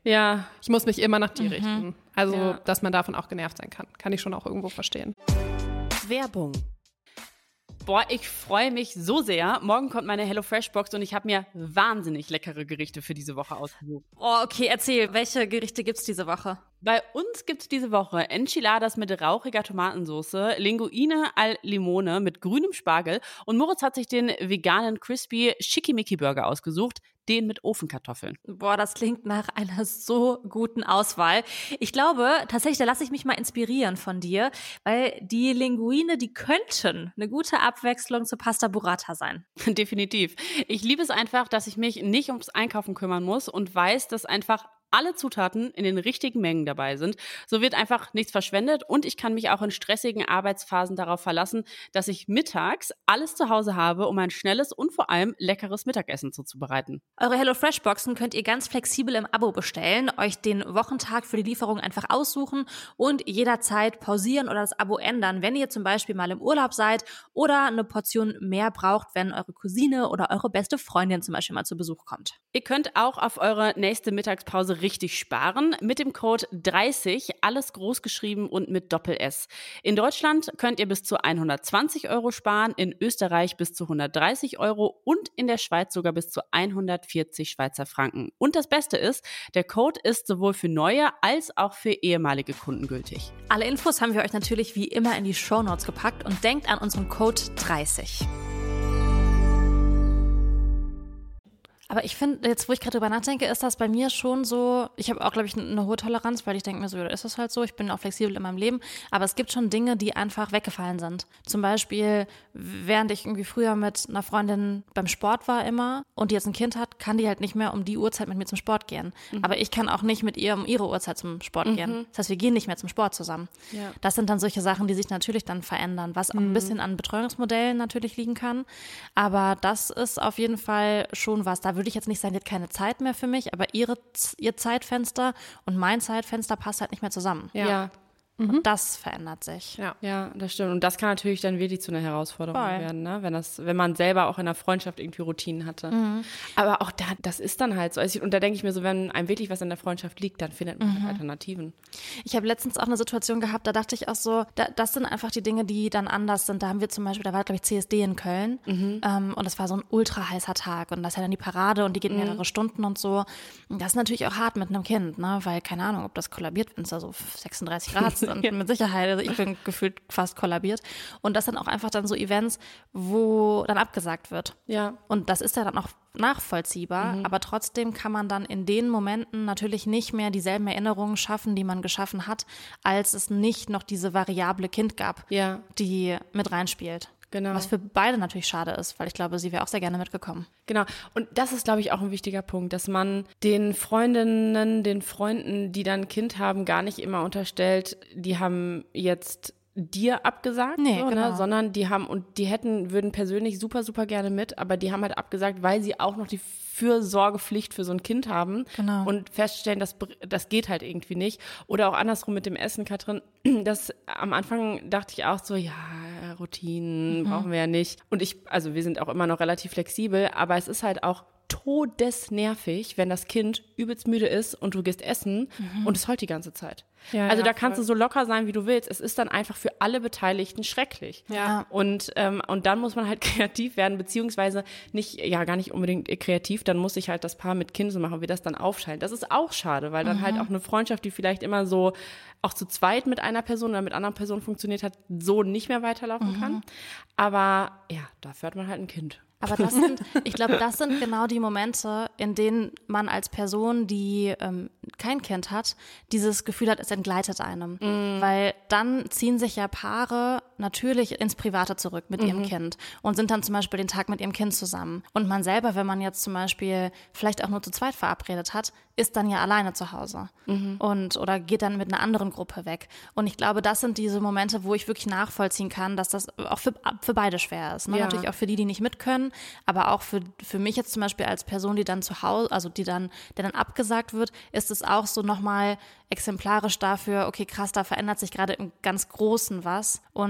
Ja. Ich muss mich immer nach dir Mhm. richten. Also, Ja. dass man davon auch genervt sein kann. Kann ich schon auch irgendwo verstehen. Werbung. Boah, ich freue mich so sehr. Morgen kommt meine HelloFresh-Box und ich habe mir wahnsinnig leckere Gerichte für diese Woche ausgesucht. Oh, okay, erzähl, welche Gerichte gibt's diese Woche? Bei uns gibt's diese Woche Enchiladas mit rauchiger Tomatensauce, Linguine al Limone mit grünem Spargel und Moritz hat sich den veganen Crispy Schickimicki Burger ausgesucht, den mit Ofenkartoffeln. Boah, das klingt nach einer so guten Auswahl. Ich glaube, tatsächlich, da lasse ich mich mal inspirieren von dir, weil die Linguine, die könnten eine gute Abwechslung zur Pasta Burrata sein. Definitiv. Ich liebe es einfach, dass ich mich nicht ums Einkaufen kümmern muss und weiß, dass einfach alle Zutaten in den richtigen Mengen dabei sind. So wird einfach nichts verschwendet und ich kann mich auch in stressigen Arbeitsphasen darauf verlassen, dass ich mittags alles zu Hause habe, um ein schnelles und vor allem leckeres Mittagessen zuzubereiten. Eure HelloFresh-Boxen könnt ihr ganz flexibel im Abo bestellen, euch den Wochentag für die Lieferung einfach aussuchen und jederzeit pausieren oder das Abo ändern, wenn ihr zum Beispiel mal im Urlaub seid oder eine Portion mehr braucht, wenn eure Cousine oder eure beste Freundin zum Beispiel mal zu Besuch kommt. Ihr könnt auch auf eure nächste Mittagspause richtig sparen mit dem Code dreißig, alles groß geschrieben und mit Doppel-S. In Deutschland könnt ihr bis zu hundertzwanzig Euro sparen, in Österreich bis zu hundertdreißig Euro und in der Schweiz sogar bis zu hundertvierzig Schweizer Franken. Und das Beste ist, der Code ist sowohl für neue als auch für ehemalige Kunden gültig. Alle Infos haben wir euch natürlich wie immer in die Shownotes gepackt und denkt an unseren Code dreißig. Aber ich finde, jetzt wo ich gerade drüber nachdenke, ist das bei mir schon so, ich habe auch, glaube ich, eine hohe Toleranz, weil ich denke mir so, ja, ist das halt so, ich bin auch flexibel in meinem Leben, aber es gibt schon Dinge, die einfach weggefallen sind. Zum Beispiel, während ich irgendwie früher mit einer Freundin beim Sport war immer und die jetzt ein Kind hat, kann die halt nicht mehr um die Uhrzeit mit mir zum Sport gehen. Mhm. Aber ich kann auch nicht mit ihr um ihre Uhrzeit zum Sport mhm. gehen. Das heißt, wir gehen nicht mehr zum Sport zusammen. Ja. Das sind dann solche Sachen, die sich natürlich dann verändern, was auch mhm. ein bisschen an Betreuungsmodellen natürlich liegen kann. Aber das ist auf jeden Fall schon was, da würde ich jetzt nicht sagen, die hat keine Zeit mehr für mich, aber ihre, ihr Zeitfenster und mein Zeitfenster passt halt nicht mehr zusammen. Ja. ja. Und mhm. das verändert sich. Ja. ja, das stimmt. Und das kann natürlich dann wirklich zu einer Herausforderung Voll. werden, ne? wenn, das, wenn man selber auch in der Freundschaft irgendwie Routinen hatte. Mhm. Aber auch da, das ist dann halt so. Und da denke ich mir so, wenn einem wirklich was in der Freundschaft liegt, dann findet man mhm. Alternativen. Ich habe letztens auch eine Situation gehabt, da dachte ich auch so, da, das sind einfach die Dinge, die dann anders sind. Da haben wir zum Beispiel, da war glaube ich C S D in Köln mhm. ähm, und das war so ein ultra heißer Tag und das ist ja dann die Parade und die geht mehrere mhm. Stunden und so. Und das ist natürlich auch hart mit einem Kind, ne? Weil keine Ahnung, ob das kollabiert, wenn es da so sechsunddreißig Grad sind. Und mit Sicherheit, also ich bin gefühlt fast kollabiert. Und das sind auch einfach dann so Events, wo dann abgesagt wird. Ja. Und das ist ja dann auch nachvollziehbar, mhm. aber trotzdem kann man dann in den Momenten natürlich nicht mehr dieselben Erinnerungen schaffen, die man geschaffen hat, als es nicht noch diese variable Kind gab, ja. die mit reinspielt. Genau. Was für beide natürlich schade ist, weil ich glaube, sie wäre auch sehr gerne mitgekommen. Genau. Und das ist, glaube ich, auch ein wichtiger Punkt, dass man den Freundinnen, den Freunden, die dann ein Kind haben, gar nicht immer unterstellt, die haben jetzt dir abgesagt, nee, so, genau. ne? Sondern die haben und die hätten, würden persönlich super, super gerne mit, aber die haben halt abgesagt, weil sie auch noch die Fürsorgepflicht für so ein Kind haben genau. und feststellen, das, das geht halt irgendwie nicht. Oder auch andersrum mit dem Essen, Katrin, das am Anfang dachte ich auch so, ja, Routinen mhm. brauchen wir ja nicht. Und ich, also wir sind auch immer noch relativ flexibel, aber es ist halt auch todesnervig, wenn das Kind übelst müde ist und du gehst essen mhm. und es heult die ganze Zeit. Ja, also ja, da kannst voll. du so locker sein, wie du willst. Es ist dann einfach für alle Beteiligten schrecklich. Ja. Und, ähm, und dann muss man halt kreativ werden, beziehungsweise nicht, ja gar nicht unbedingt kreativ, dann muss sich halt das Paar mit Kind so machen, wie das dann aufschaltet. Das ist auch schade, weil dann mhm. halt auch eine Freundschaft, die vielleicht immer so auch zu zweit mit einer Person oder mit anderen Personen funktioniert hat, so nicht mehr weiterlaufen mhm. kann. Aber ja, dafür hat man halt ein Kind. Aber das sind, ich glaube, das sind genau die Momente, in denen man als Person, die ähm, kein Kind hat, dieses Gefühl hat, es entgleitet einem. Mm. Weil dann ziehen sich ja Paare natürlich ins Private zurück mit mhm. ihrem Kind und sind dann zum Beispiel den Tag mit ihrem Kind zusammen. Und man selber, wenn man jetzt zum Beispiel vielleicht auch nur zu zweit verabredet hat, ist dann ja alleine zu Hause mhm. und oder geht dann mit einer anderen Gruppe weg. Und ich glaube, das sind diese Momente, wo ich wirklich nachvollziehen kann, dass das auch für, für beide schwer ist. Ne? Ja. Natürlich auch für die, die nicht mit können, aber auch für, für mich jetzt zum Beispiel als Person, die dann zu Hause, also die dann, der dann abgesagt wird, ist es auch so nochmal exemplarisch dafür, okay, krass, da verändert sich gerade im ganz Großen was und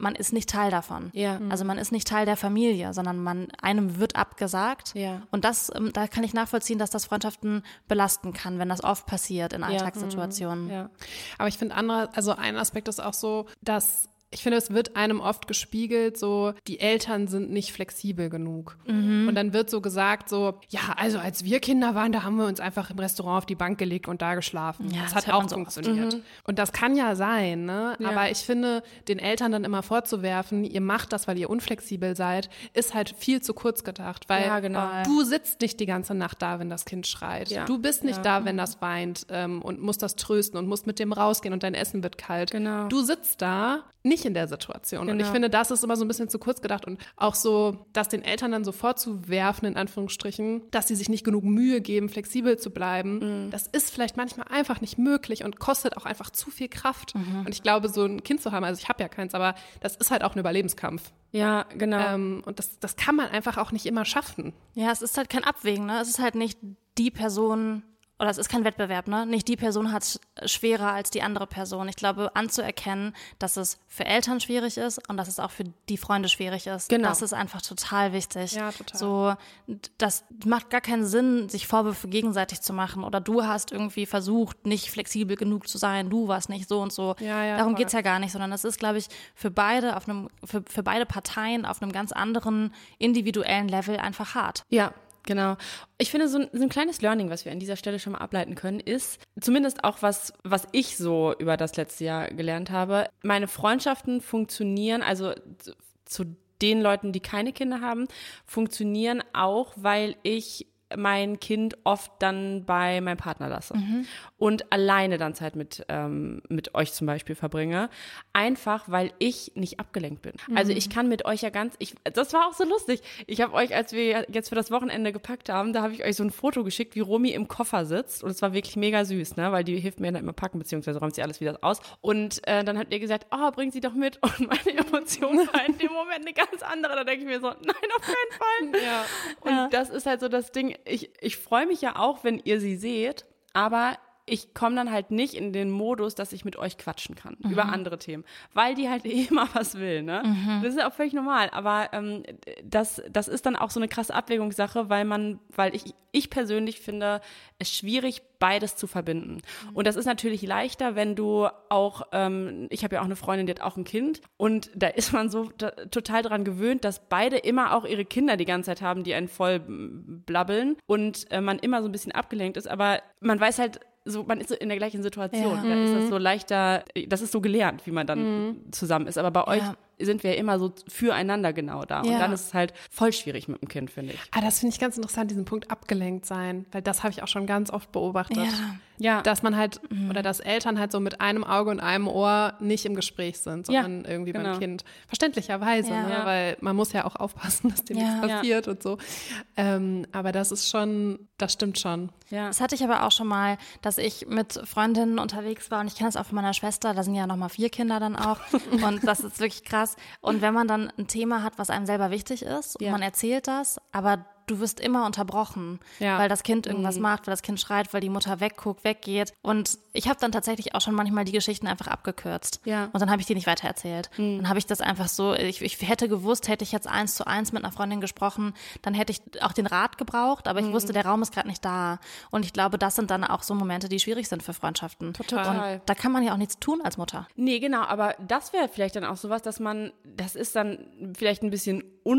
man ist nicht Teil davon. Ja. Also man ist nicht Teil der Familie, sondern man einem wird abgesagt. Ja. Und das, da kann ich nachvollziehen, dass das Freundschaften belasten kann, wenn das oft passiert in Alltagssituationen. Ja. Aber ich finde andere, also ein Aspekt ist auch so, dass ich finde, es wird einem oft gespiegelt, so, die Eltern sind nicht flexibel genug. Mhm. Und dann wird so gesagt, so, ja, also als wir Kinder waren, da haben wir uns einfach im Restaurant auf die Bank gelegt und da geschlafen. Ja, das, das hat auch so funktioniert. Mhm. Und das kann ja sein, ne? Ja. Aber ich finde, den Eltern dann immer vorzuwerfen, ihr macht das, weil ihr unflexibel seid, ist halt viel zu kurz gedacht. Weil Ja, genau. du sitzt nicht die ganze Nacht da, wenn das Kind schreit. Ja. Du bist nicht Ja. da, wenn das weint ähm, und musst das trösten und musst mit dem rausgehen und dein Essen wird kalt. Genau. Du sitzt da nicht in der Situation. Und Genau. ich finde, das ist immer so ein bisschen zu kurz gedacht. Und auch so, das den Eltern dann so vorzuwerfen, in Anführungsstrichen, dass sie sich nicht genug Mühe geben, flexibel zu bleiben, mhm. das ist vielleicht manchmal einfach nicht möglich und kostet auch einfach zu viel Kraft. Mhm. Und ich glaube, so ein Kind zu haben, also ich habe ja keins, aber das ist halt auch ein Überlebenskampf. Ja, genau. Ähm, und das, das kann man einfach auch nicht immer schaffen. Ja, es ist halt kein Abwägen, ne? Es ist halt nicht die Person, oder es ist kein Wettbewerb, ne? Nicht die Person hat es schwerer als die andere Person. Ich glaube, anzuerkennen, dass es für Eltern schwierig ist und dass es auch für die Freunde schwierig ist. Genau. Das ist einfach total wichtig. Ja, total. So, das macht gar keinen Sinn, sich Vorwürfe gegenseitig zu machen. Oder du hast irgendwie versucht, nicht flexibel genug zu sein, du warst nicht so und so. Ja, ja, Darum voll. geht's ja gar nicht, sondern es ist, glaube ich, für beide auf einem, für, für beide Parteien auf einem ganz anderen individuellen Level einfach hart. Ja, genau. Ich finde, so ein, so ein kleines Learning, was wir an dieser Stelle schon mal ableiten können, ist zumindest auch was, was ich so über das letzte Jahr gelernt habe. Meine Freundschaften funktionieren, also zu den Leuten, die keine Kinder haben, funktionieren auch, weil ich mein Kind oft dann bei meinem Partner lasse mhm. und alleine dann Zeit mit ähm, mit euch zum Beispiel verbringe, einfach weil ich nicht abgelenkt bin. Mhm. Also ich kann mit euch ja ganz, ich, das war auch so lustig. Ich habe euch, als wir jetzt für das Wochenende gepackt haben, da habe ich euch so ein Foto geschickt, wie Romy im Koffer sitzt und es war wirklich mega süß, ne, weil die hilft mir dann immer packen, beziehungsweise räumt sie alles wieder aus und äh, dann habt ihr gesagt, oh, bring sie doch mit und meine Emotion war in dem Moment eine ganz andere, da denke ich mir so, nein, auf keinen Fall. Ja. Und ja. das ist halt so das Ding, Ich, ich freue mich ja auch, wenn ihr sie seht, aber ich komme dann halt nicht in den Modus, dass ich mit euch quatschen kann mhm. über andere Themen, weil die halt immer was will, ne? Mhm. Das ist ja auch völlig normal, aber ähm, das, das ist dann auch so eine krasse Abwägungssache, weil man, weil ich, ich persönlich finde es schwierig, beides zu verbinden. Mhm. Und das ist natürlich leichter, wenn du auch, ähm, ich habe ja auch eine Freundin, die hat auch ein Kind und da ist man so da, total dran gewöhnt, dass beide immer auch ihre Kinder die ganze Zeit haben, die einen voll blabbeln und äh, man immer so ein bisschen abgelenkt ist, aber man weiß halt, so, man ist so in der gleichen Situation. Ja. Da ist das so leichter, das ist so gelernt, wie man dann mhm. zusammen ist. Aber bei euch ja. sind wir immer so füreinander genau da. Ja. Und dann ist es halt voll schwierig mit dem Kind, finde ich. Ah, das finde ich ganz interessant, diesen Punkt abgelenkt sein, weil das habe ich auch schon ganz oft beobachtet. Ja. Ja. Dass man halt, mhm. oder dass Eltern halt so mit einem Auge und einem Ohr nicht im Gespräch sind, sondern ja, irgendwie genau. beim Kind. Verständlicherweise, ja. ne? Ja. Weil man muss ja auch aufpassen, dass dem Ja. nichts passiert und so. Ähm, aber das ist schon, das stimmt schon. Ja. Das hatte ich aber auch schon mal, dass ich mit Freundinnen unterwegs war und ich kenne das auch von meiner Schwester, da sind ja nochmal vier Kinder dann auch und das ist wirklich krass. Und wenn man dann ein Thema hat, was einem selber wichtig ist und Ja. man erzählt das, aber du wirst immer unterbrochen, Ja. weil das Kind irgendwas Mhm. macht, weil das Kind schreit, weil die Mutter wegguckt, weggeht. Und ich habe dann tatsächlich auch schon manchmal die Geschichten einfach abgekürzt. Ja. Und dann habe ich die nicht weitererzählt. Mhm. Dann habe ich das einfach so, ich, ich hätte gewusst, hätte ich jetzt eins zu eins mit einer Freundin gesprochen, dann hätte ich auch den Rat gebraucht, aber ich Mhm. wusste, der Raum ist gerade nicht da. Und ich glaube, das sind dann auch so Momente, die schwierig sind für Freundschaften. Total. Und da kann man ja auch nichts tun als Mutter. Nee, genau, aber das wäre vielleicht dann auch sowas, dass man, das ist dann vielleicht ein bisschen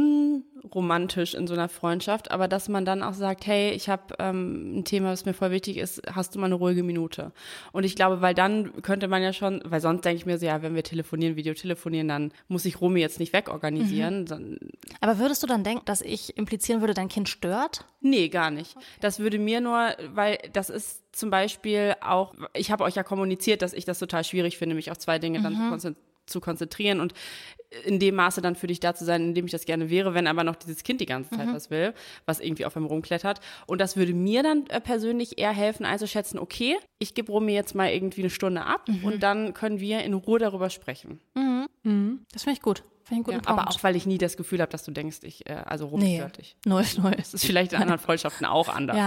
unromantisch in so einer Freundschaft, aber dass man dann auch sagt, hey, ich habe ähm, ein Thema, was mir voll wichtig ist, hast du mal eine ruhige Minute? Und ich glaube, weil dann könnte man ja schon, weil sonst denke ich mir so, ja, wenn wir telefonieren, Videotelefonieren, dann muss ich Romy jetzt nicht wegorganisieren. Mhm. Dann, Aber würdest du dann denken, dass ich implizieren würde, dein Kind stört? nee, gar nicht. Das würde mir nur, weil das ist zum Beispiel auch, ich habe euch ja kommuniziert, dass ich das total schwierig finde, mich auf zwei Dinge dann Mhm. konzent- zu konzentrieren und in dem Maße dann für dich da zu sein, in dem ich das gerne wäre, wenn aber noch dieses Kind die ganze Zeit Mhm. was will, was irgendwie auf einem rumklettert. Und das würde mir dann äh, persönlich eher helfen, einzuschätzen, okay, ich gebe Romy jetzt mal irgendwie eine Stunde ab Mhm. und dann können wir in Ruhe darüber sprechen. Das finde ich gut. Finde ich einen guten Ja, aber Punkt. auch, weil ich nie das Gefühl habe, dass du denkst, ich, äh, also Romy Nee. stört dich. Null, null. Das ist vielleicht in anderen Freundschaften auch anders. Ja,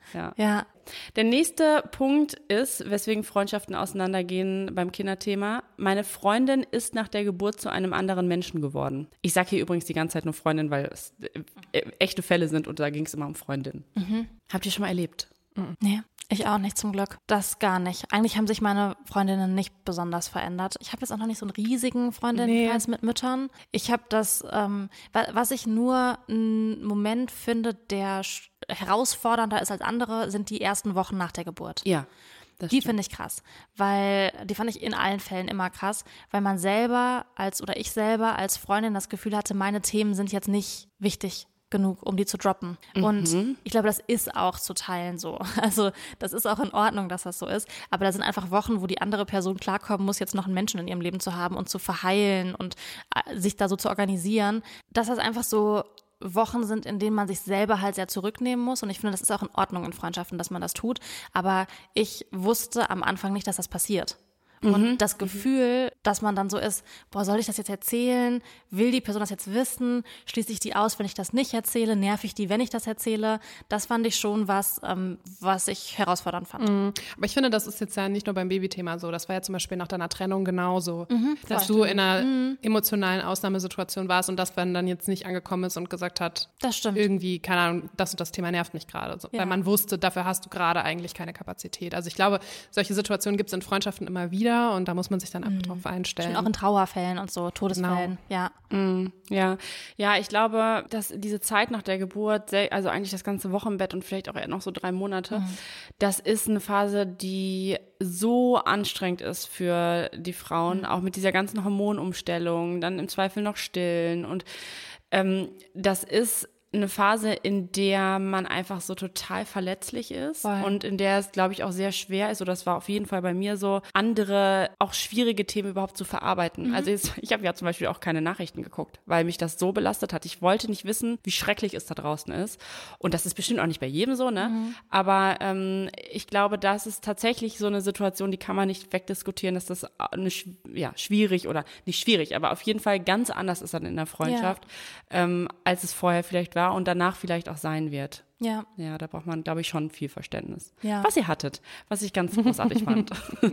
Ja. Ja. Der nächste Punkt ist, weswegen Freundschaften auseinandergehen beim Kinderthema. Meine Freundin ist nach der Geburt zu einem anderen Menschen geworden. Ich sage hier übrigens die ganze Zeit nur Freundin, weil es äh, echte Fälle sind und da ging es immer um Freundin. Mhm. Habt ihr schon mal erlebt? Mhm. Nee. Ich auch nicht, zum Glück. Das gar nicht. Eigentlich haben sich meine Freundinnen nicht besonders verändert. Ich habe jetzt auch noch nicht so einen riesigen Freundinnenkreis nee. mit Müttern. Ich habe das, ähm, was ich nur einen Moment finde, der herausfordernder ist als andere, sind die ersten Wochen nach der Geburt. Ja. Die finde ich krass, weil die fand ich in allen Fällen immer krass, weil man selber als oder ich selber als Freundin das Gefühl hatte, meine Themen sind jetzt nicht wichtig genug, um die zu droppen. Mhm. Und ich glaube, das ist auch zu Teilen so. Also das ist auch in Ordnung, dass das so ist. Aber da sind einfach Wochen, wo die andere Person klarkommen muss, jetzt noch einen Menschen in ihrem Leben zu haben und zu verheilen und sich da so zu organisieren, dass das einfach so Wochen sind, in denen man sich selber halt sehr zurücknehmen muss. Und ich finde, das ist auch in Ordnung in Freundschaften, dass man das tut. Aber ich wusste am Anfang nicht, dass das passiert. Und mhm. das Gefühl, dass man dann so ist, boah, soll ich das jetzt erzählen? Will die Person das jetzt wissen? Schließe ich die aus, wenn ich das nicht erzähle? Nerv ich die, wenn ich das erzähle? Das fand ich schon was, ähm, was ich herausfordernd fand. Mhm. Aber ich finde, das ist jetzt ja nicht nur beim Babythema so. Das war ja zum Beispiel nach deiner Trennung genauso. Mhm, dass du in einer mhm. emotionalen Ausnahmesituation warst und das, wenn dann jetzt nicht angekommen ist und gesagt hat, das stimmt. irgendwie, keine Ahnung, das und das Thema nervt mich gerade. So. Ja. Weil man wusste, dafür hast du gerade eigentlich keine Kapazität. Also ich glaube, solche Situationen gibt es in Freundschaften immer wieder. Und da muss man sich dann einfach mm. drauf einstellen. Schon auch in Trauerfällen und so, Todesfällen, genau. ja. Mm, ja. Ja, ich glaube, dass diese Zeit nach der Geburt, also eigentlich das ganze Wochenbett und vielleicht auch eher noch so drei Monate, mm. das ist eine Phase, die so anstrengend ist für die Frauen, mm. auch mit dieser ganzen Hormonumstellung, dann im Zweifel noch stillen. Und ähm, das ist eine Phase, in der man einfach so total verletzlich ist Voll. Und in der es, glaube ich, auch sehr schwer ist, oder das war auf jeden Fall bei mir so, andere, auch schwierige Themen überhaupt zu verarbeiten. Mhm. Also jetzt, ich habe ja zum Beispiel auch keine Nachrichten geguckt, weil mich das so belastet hat. Ich wollte nicht wissen, wie schrecklich es da draußen ist. Und das ist bestimmt auch nicht bei jedem so, ne? Mhm. Aber ähm, ich glaube, das ist tatsächlich so eine Situation, die kann man nicht wegdiskutieren, dass das eine, ja, schwierig oder nicht schwierig, aber auf jeden Fall ganz anders ist dann in der Freundschaft, ja. ähm, als es vorher vielleicht war. Und danach vielleicht auch sein wird. Ja. Ja, da braucht man, glaube ich, schon viel Verständnis. Ja. Was ihr hattet, was ich ganz großartig fand.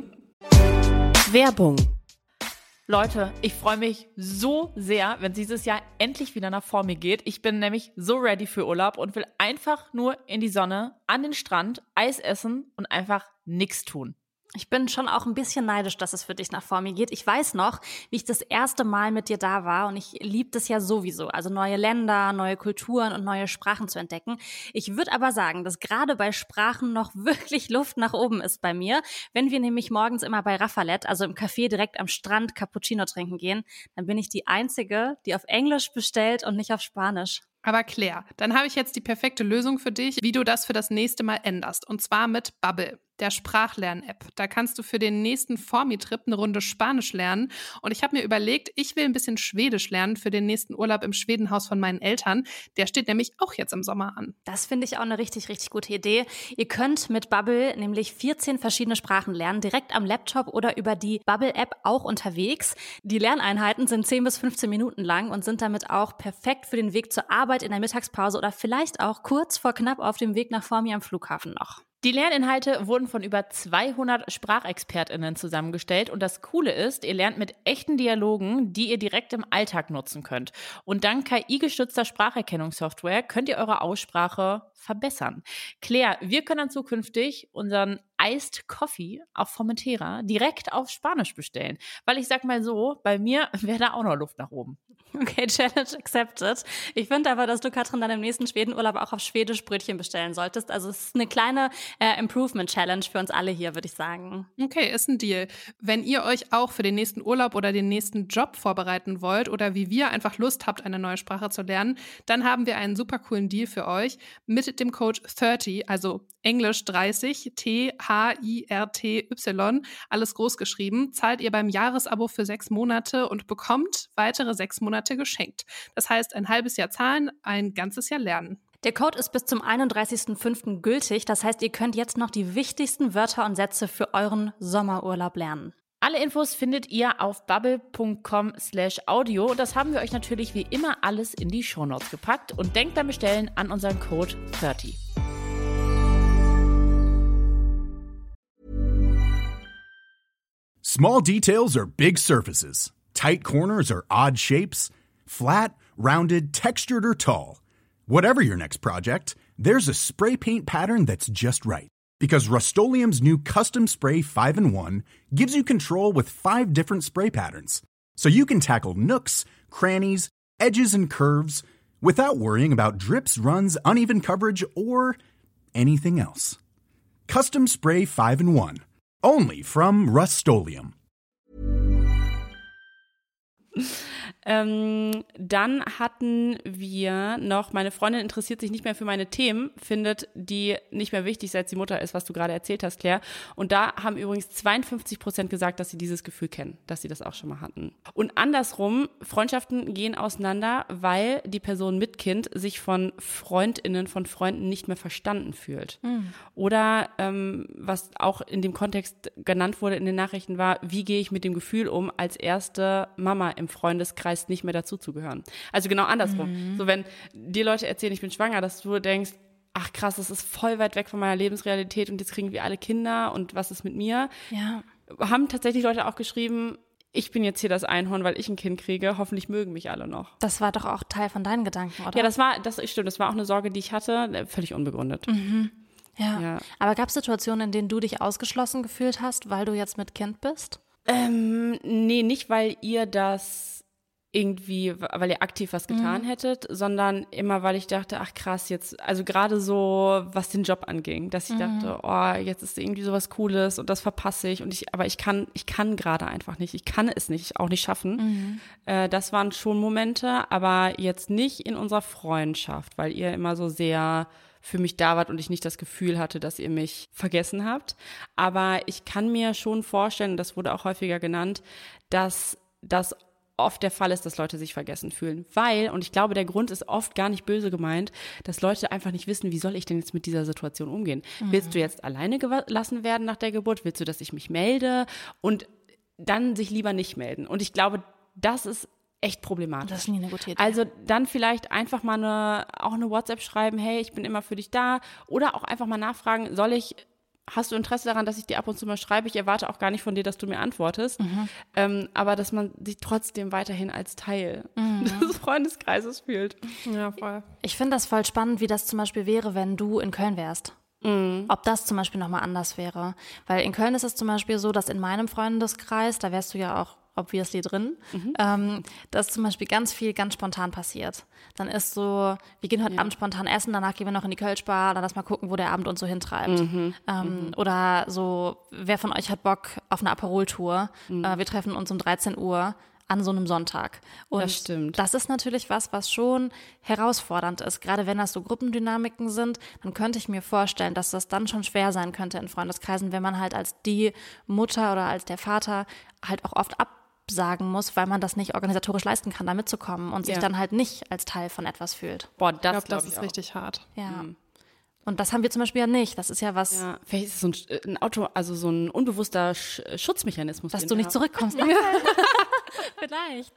Werbung. Leute, ich freue mich so sehr, wenn dieses Jahr endlich wieder nach vor mir geht. Ich bin nämlich so ready für Urlaub und will einfach nur in die Sonne, an den Strand, Eis essen und einfach nichts tun. Ich bin schon auch ein bisschen neidisch, dass es für dich nach vor mir geht. Ich weiß noch, wie ich das erste Mal mit dir da war und ich liebe das ja sowieso. Also neue Länder, neue Kulturen und neue Sprachen zu entdecken. Ich würde aber sagen, dass gerade bei Sprachen noch wirklich Luft nach oben ist bei mir. Wenn wir nämlich morgens immer bei Raffalet, also im Café direkt am Strand, Cappuccino trinken gehen, dann bin ich die Einzige, die auf Englisch bestellt und nicht auf Spanisch. Aber Claire, dann habe ich jetzt die perfekte Lösung für dich, wie du das für das nächste Mal änderst. Und zwar mit Bubble, der Sprachlern-App. Da kannst du für den nächsten Formi-Trip eine Runde Spanisch lernen. Und ich habe mir überlegt, ich will ein bisschen Schwedisch lernen für den nächsten Urlaub im Schwedenhaus von meinen Eltern. Der steht nämlich auch jetzt im Sommer an. Das finde ich auch eine richtig, richtig gute Idee. Ihr könnt mit Bubble nämlich vierzehn verschiedene Sprachen lernen, direkt am Laptop oder über die Bubble-App auch unterwegs. Die Lerneinheiten sind zehn bis fünfzehn Minuten lang und sind damit auch perfekt für den Weg zur Arbeit in der Mittagspause oder vielleicht auch kurz vor knapp auf dem Weg nach Formi am Flughafen noch. Die Lerninhalte wurden von über zweihundert SprachexpertInnen zusammengestellt und das Coole ist, ihr lernt mit echten Dialogen, die ihr direkt im Alltag nutzen könnt. Und dank K I-gestützter Spracherkennungssoftware könnt ihr eure Aussprache verbessern. Claire, wir können dann zukünftig unseren Iced Coffee auf Formentera direkt auf Spanisch bestellen. Weil ich sag mal so, bei mir wäre da auch noch Luft nach oben. Okay, Challenge accepted. Ich finde aber, dass du, Katrin, dann im nächsten Schwedenurlaub auch auf Schwedisch Brötchen bestellen solltest. Also es ist eine kleine äh, Improvement-Challenge für uns alle hier, würde ich sagen. Okay, ist ein Deal. Wenn ihr euch auch für den nächsten Urlaub oder den nächsten Job vorbereiten wollt oder wie wir einfach Lust habt, eine neue Sprache zu lernen, dann haben wir einen super coolen Deal für euch mit dem Code dreißig, also Englisch dreißig, T H I R T Y, alles groß geschrieben, zahlt ihr beim Jahresabo für sechs Monate und bekommt weitere sechs Monate geschenkt. Das heißt, ein halbes Jahr zahlen, ein ganzes Jahr lernen. Der Code ist bis zum einunddreißigsten fünften gültig. Das heißt, ihr könnt jetzt noch die wichtigsten Wörter und Sätze für euren Sommerurlaub lernen. Alle Infos findet ihr auf bubble punkt com slash audio. Das haben wir euch natürlich wie immer alles in die Shownotes gepackt. Und denkt beim Bestellen an unseren Code dreißig. Small details are big surfaces. Tight corners are odd shapes. Flat, rounded, textured, or tall. Whatever your next project, there's a spray paint pattern that's just right. Because Rust-Oleum's new Custom Spray five in one gives you control with five different spray patterns. So you can tackle nooks, crannies, edges, and curves without worrying about drips, runs, uneven coverage, or anything else. Custom Spray five in one. Only from Rust-Oleum. Ähm, dann hatten wir noch, meine Freundin interessiert sich nicht mehr für meine Themen, findet die nicht mehr wichtig, seit sie Mutter ist, was du gerade erzählt hast, Claire. Und da haben übrigens zweiundfünfzig Prozent gesagt, dass sie dieses Gefühl kennen, dass sie das auch schon mal hatten. Und andersrum, Freundschaften gehen auseinander, weil die Person mit Kind sich von FreundInnen, von Freunden nicht mehr verstanden fühlt. Mhm. Oder ähm, was auch in dem Kontext genannt wurde in den Nachrichten war, wie gehe ich mit dem Gefühl um, als erste Mama im Freundeskreis nicht mehr dazuzugehören. Also genau andersrum. Mhm. So, wenn dir Leute erzählen, ich bin schwanger, dass du denkst, ach krass, das ist voll weit weg von meiner Lebensrealität und jetzt kriegen wir alle Kinder und was ist mit mir? Ja. Haben tatsächlich Leute auch geschrieben, ich bin jetzt hier das Einhorn, weil ich ein Kind kriege, hoffentlich mögen mich alle noch. Das war doch auch Teil von deinen Gedanken, oder? Ja, das war, das stimmt, das war auch eine Sorge, die ich hatte, völlig unbegründet. Mhm. Ja. Ja. Aber gab es Situationen, in denen du dich ausgeschlossen gefühlt hast, weil du jetzt mit Kind bist? Ähm, nee, nicht, weil ihr das irgendwie, weil ihr aktiv was getan mhm. hättet, sondern immer, weil ich dachte, ach krass, jetzt, also gerade so, was den Job anging, dass ich mhm. dachte, oh, jetzt ist irgendwie sowas Cooles und das verpasse ich und ich, aber ich kann, ich kann gerade einfach nicht, ich kann es nicht, auch nicht schaffen. Mhm. Äh, das waren schon Momente, aber jetzt nicht in unserer Freundschaft, weil ihr immer so sehr für mich da wart und ich nicht das Gefühl hatte, dass ihr mich vergessen habt. Aber ich kann mir schon vorstellen, das wurde auch häufiger genannt, dass das oft der Fall ist, dass Leute sich vergessen fühlen. Weil, und ich glaube, der Grund ist oft gar nicht böse gemeint, dass Leute einfach nicht wissen, wie soll ich denn jetzt mit dieser Situation umgehen? Mhm. Willst du jetzt alleine gelassen werden nach der Geburt? Willst du, dass ich mich melde? Und dann sich lieber nicht melden. Und ich glaube, das ist echt problematisch. Das ist nie eine gute Idee. Also dann vielleicht einfach mal eine, auch eine WhatsApp schreiben, hey, ich bin immer für dich da. Oder auch einfach mal nachfragen, soll ich hast du Interesse daran, dass ich dir ab und zu mal schreibe? Ich erwarte auch gar nicht von dir, dass du mir antwortest. Mhm. Ähm, aber dass man sich trotzdem weiterhin als Teil mhm. des Freundeskreises fühlt. Ja, voll. Ich finde das voll spannend, wie das zum Beispiel wäre, wenn du in Köln wärst. Mhm. Ob das zum Beispiel nochmal anders wäre. Weil in Köln ist es zum Beispiel so, dass in meinem Freundeskreis, da wärst du ja auch obviously drin, mhm. ähm, dass zum Beispiel ganz viel ganz spontan passiert. Dann ist so, wir gehen heute ja. Abend spontan essen, danach gehen wir noch in die Kölschbar, dann lass mal gucken, wo der Abend uns so hintreibt. Mhm. Ähm, mhm. Oder so, wer von euch hat Bock auf eine Aperol-Tour? Mhm. Äh, wir treffen uns um dreizehn Uhr an so einem Sonntag. Und das stimmt. Das ist natürlich was, was schon herausfordernd ist. Gerade wenn das so Gruppendynamiken sind, dann könnte ich mir vorstellen, dass das dann schon schwer sein könnte in Freundeskreisen, wenn man halt als die Mutter oder als der Vater halt auch oft ab sagen muss, weil man das nicht organisatorisch leisten kann, da mitzukommen und sich ja. dann halt nicht als Teil von etwas fühlt. Boah, das, ich glaube, das glaub ich ist auch. richtig hart. Ja. Mhm. Und das haben wir zum Beispiel ja nicht. Das ist ja was. Ja, vielleicht ist es so ein, ein Auto, also so ein unbewusster Sch- Schutzmechanismus. Dass du nicht haben. zurückkommst. Vielleicht.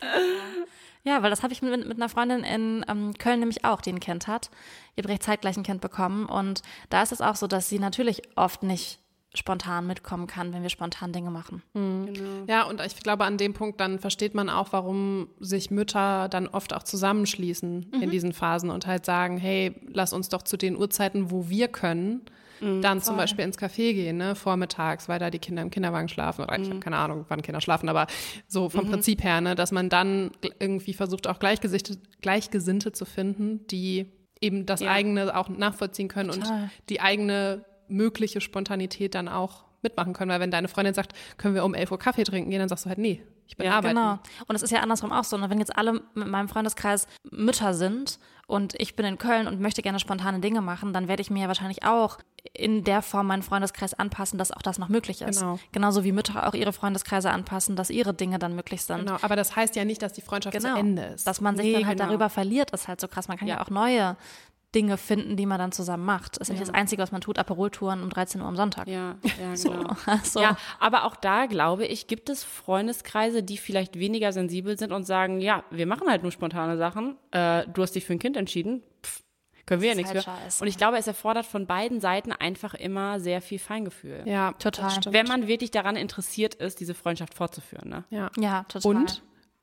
Ja, weil das habe ich mit, mit einer Freundin in ähm, Köln nämlich auch, die ein Kind hat. Ihr habt recht zeitgleich ein Kind bekommen. Und da ist es auch so, dass sie natürlich oft nicht spontan mitkommen kann, wenn wir spontan Dinge machen. Mhm. Genau. Ja, und ich glaube, an dem Punkt dann versteht man auch, warum sich Mütter dann oft auch zusammenschließen mhm. in diesen Phasen und halt sagen, hey, lass uns doch zu den Uhrzeiten, wo wir können, mhm, dann voll. Zum Beispiel ins Café gehen, ne, vormittags, weil da die Kinder im Kinderwagen schlafen oder mhm. ich habe keine Ahnung, wann Kinder schlafen, aber so vom mhm. Prinzip her, ne, dass man dann irgendwie versucht, auch Gleichgesinnte, Gleichgesinnte zu finden, die eben das ja. eigene auch nachvollziehen können Total. Und die eigene mögliche Spontanität dann auch mitmachen können. Weil wenn deine Freundin sagt, können wir um elf Uhr Kaffee trinken gehen, dann sagst du halt, nee, ich bin ja, arbeiten. Genau. Und es ist ja andersrum auch so. Und wenn jetzt alle mit meinem Freundeskreis Mütter sind und ich bin in Köln und möchte gerne spontane Dinge machen, dann werde ich mir ja wahrscheinlich auch in der Form meinen Freundeskreis anpassen, dass auch das noch möglich ist. Genau. Genauso wie Mütter auch ihre Freundeskreise anpassen, dass ihre Dinge dann möglich sind. Genau, aber das heißt ja nicht, dass die Freundschaft genau. zu Ende ist. Dass man sich nee, dann halt genau. darüber verliert, ist halt so krass. Man kann ja, ja auch neue Dinge finden, die man dann zusammen macht. Das ist ja nicht das Einzige, was man tut, Aperol-Touren um dreizehn Uhr am Sonntag. Ja, ja, so. genau. Also. Ja, aber auch da, glaube ich, gibt es Freundeskreise, die vielleicht weniger sensibel sind und sagen, ja, wir machen halt nur spontane Sachen. Äh, du hast dich für ein Kind entschieden. Pff, können wir ja Das nichts ist für. halt scheiße. Und ich glaube, es erfordert von beiden Seiten einfach immer sehr viel Feingefühl. Ja, Total. das stimmt. Wenn man wirklich daran interessiert ist, diese Freundschaft fortzuführen. Ne? Ja. Ja, total. Und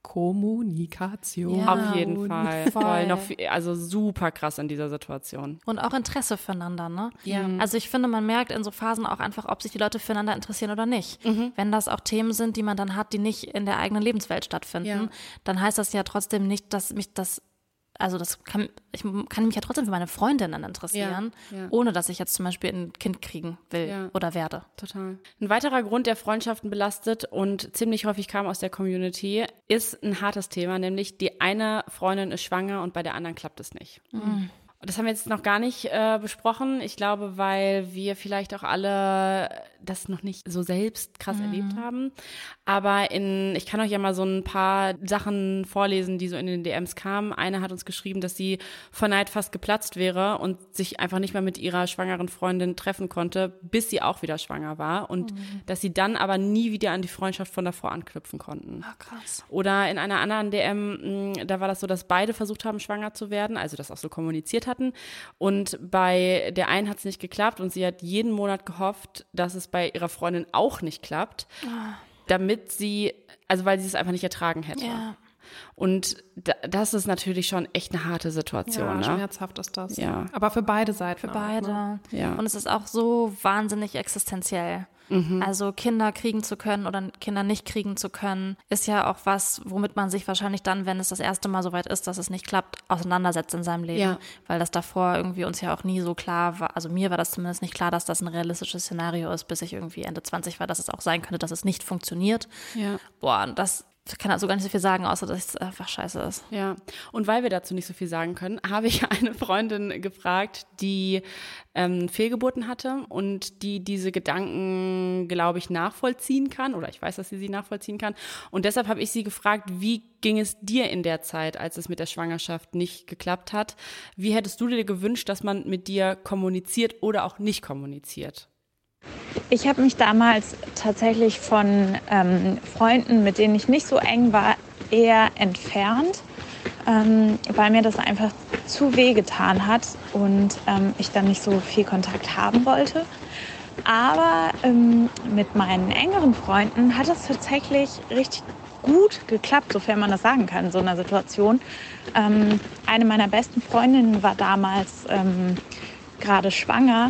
Kommunikation. Ja. Auf jeden Fall. voll. Voll. Noch viel, also super krass in dieser Situation. Und auch Interesse füreinander, ne? Ja. Also ich finde, man merkt in so Phasen auch einfach, ob sich die Leute füreinander interessieren oder nicht. Wenn das auch Themen sind, die man dann hat, die nicht in der eigenen Lebenswelt stattfinden, Ja. dann heißt das ja trotzdem nicht, dass mich das, also das kann, ich kann mich ja trotzdem für meine Freundinnen interessieren, Ja, ja. ohne dass ich jetzt zum Beispiel ein Kind kriegen will Ja. oder werde. Total. Ein weiterer Grund, der Freundschaften belastet und ziemlich häufig kam aus der Community, ist ein hartes Thema, nämlich die eine Freundin ist schwanger und bei der anderen klappt es nicht. Mhm. Das haben wir jetzt noch gar nicht äh, besprochen. Ich glaube, weil wir vielleicht auch alle das noch nicht so selbst krass Mhm. erlebt haben. Aber in, ich kann euch ja mal so ein paar Sachen vorlesen, die so in den D Ms kamen. Eine hat uns geschrieben, dass sie vor Neid fast geplatzt wäre und sich einfach nicht mehr mit ihrer schwangeren Freundin treffen konnte, bis sie auch wieder schwanger war. Und Mhm. dass sie dann aber nie wieder an die Freundschaft von davor anknüpfen konnten. Ah, krass. Oder in einer anderen D M, mh, da war das so, dass beide versucht haben, schwanger zu werden, also das auch so kommuniziert hatten. Und bei der einen hat es nicht geklappt und sie hat jeden Monat gehofft, dass es bei ihrer Freundin auch nicht klappt, damit sie, also weil sie es einfach nicht ertragen hätte. Ja. Und da, das ist natürlich schon echt eine harte Situation. Ja, ne? schmerzhaft ist das. Ja. Aber für beide Seiten. Für auch, beide. Ne? Ja. Und es ist auch so wahnsinnig existenziell. Also Kinder kriegen zu können oder Kinder nicht kriegen zu können, ist ja auch was, womit man sich wahrscheinlich dann, wenn es das erste Mal soweit ist, dass es nicht klappt, auseinandersetzt in seinem Leben. Ja. Weil das davor irgendwie uns ja auch nie so klar war, also mir war das zumindest nicht klar, dass das ein realistisches Szenario ist, bis ich irgendwie Ende zwanzig war, dass es auch sein könnte, dass es nicht funktioniert. Ja. Boah, und das ich kann also gar nicht so viel sagen, außer dass es einfach scheiße ist. Ja, und weil wir dazu nicht so viel sagen können, habe ich eine Freundin gefragt, die ähm, Fehlgeburten hatte und die diese Gedanken, glaube ich, nachvollziehen kann. Oder ich weiß, dass sie sie nachvollziehen kann. Und deshalb habe ich sie gefragt, wie ging es dir in der Zeit, als es mit der Schwangerschaft nicht geklappt hat? Wie hättest du dir gewünscht, dass man mit dir kommuniziert oder auch nicht kommuniziert? Ich habe mich damals tatsächlich von ähm, Freunden, mit denen ich nicht so eng war, eher entfernt, ähm, weil mir das einfach zu weh getan hat und ähm, ich dann nicht so viel Kontakt haben wollte. Aber ähm, mit meinen engeren Freunden hat es tatsächlich richtig gut geklappt, sofern man das sagen kann in so einer Situation. Ähm, eine meiner besten Freundinnen war damals ähm, gerade schwanger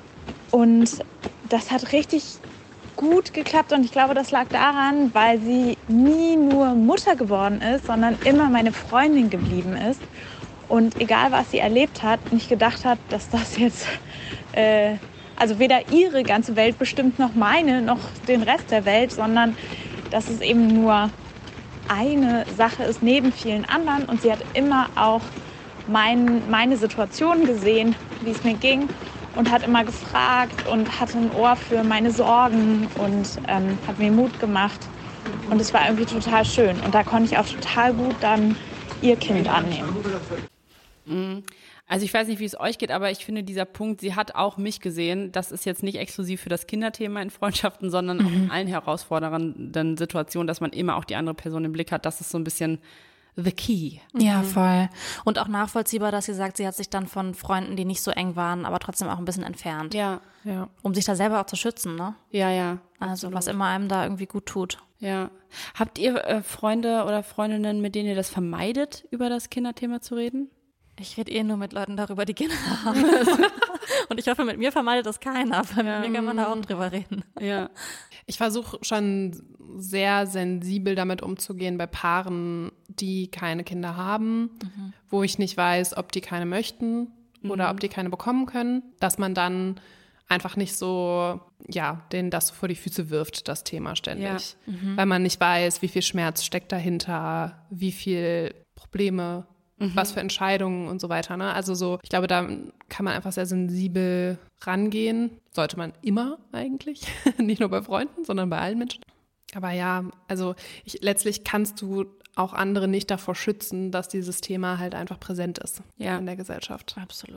und das hat richtig gut geklappt und ich glaube, das lag daran, weil sie nie nur Mutter geworden ist, sondern immer meine Freundin geblieben ist und egal, was sie erlebt hat, nicht gedacht hat, dass das jetzt, äh, also weder ihre ganze Welt bestimmt noch meine, noch den Rest der Welt, sondern dass es eben nur eine Sache ist neben vielen anderen und sie hat immer auch mein, meine Situation gesehen, wie es mir ging. Und hat immer gefragt und hatte ein Ohr für meine Sorgen und ähm, hat mir Mut gemacht. Und es war irgendwie total schön. Und da konnte ich auch total gut dann ihr Kind annehmen. Also ich weiß nicht, wie es euch geht, aber ich finde dieser Punkt, sie hat auch mich gesehen, das ist jetzt nicht exklusiv für das Kinderthema in Freundschaften, sondern auch in allen herausfordernden Situationen, dass man immer auch die andere Person im Blick hat. Das ist so ein bisschen the key. Ja, voll. Und auch nachvollziehbar, dass sie sagt, sie hat sich dann von Freunden, die nicht so eng waren, aber trotzdem auch ein bisschen entfernt. Ja, Ja. Um sich da selber auch zu schützen, ne? ja, ja. Also was immer einem da irgendwie gut tut. Ja. Habt ihr äh, Freunde oder Freundinnen, mit denen ihr das vermeidet, über das Kinderthema zu reden? Ich rede eh nur mit Leuten darüber, die Kinder haben. Und ich hoffe, mit mir vermeidet das keiner, aber Ja. mit mir kann man da auch drüber reden. Ja. Ich versuche schon sehr sensibel damit umzugehen bei Paaren, die keine Kinder haben, Mhm. wo ich nicht weiß, ob die keine möchten oder Mhm. ob die keine bekommen können, dass man dann einfach nicht so, ja, denen das so vor die Füße wirft, das Thema ständig. Ja. Weil man nicht weiß, wie viel Schmerz steckt dahinter, wie viel Probleme, was für Entscheidungen und so weiter. Ne? Also so, ich glaube, da kann man einfach sehr sensibel rangehen. Sollte man immer eigentlich. Nicht nur bei Freunden, sondern bei allen Menschen. Aber ja, also ich, letztlich kannst du auch andere nicht davor schützen, dass dieses Thema halt einfach präsent ist Ja. in der Gesellschaft. Absolut.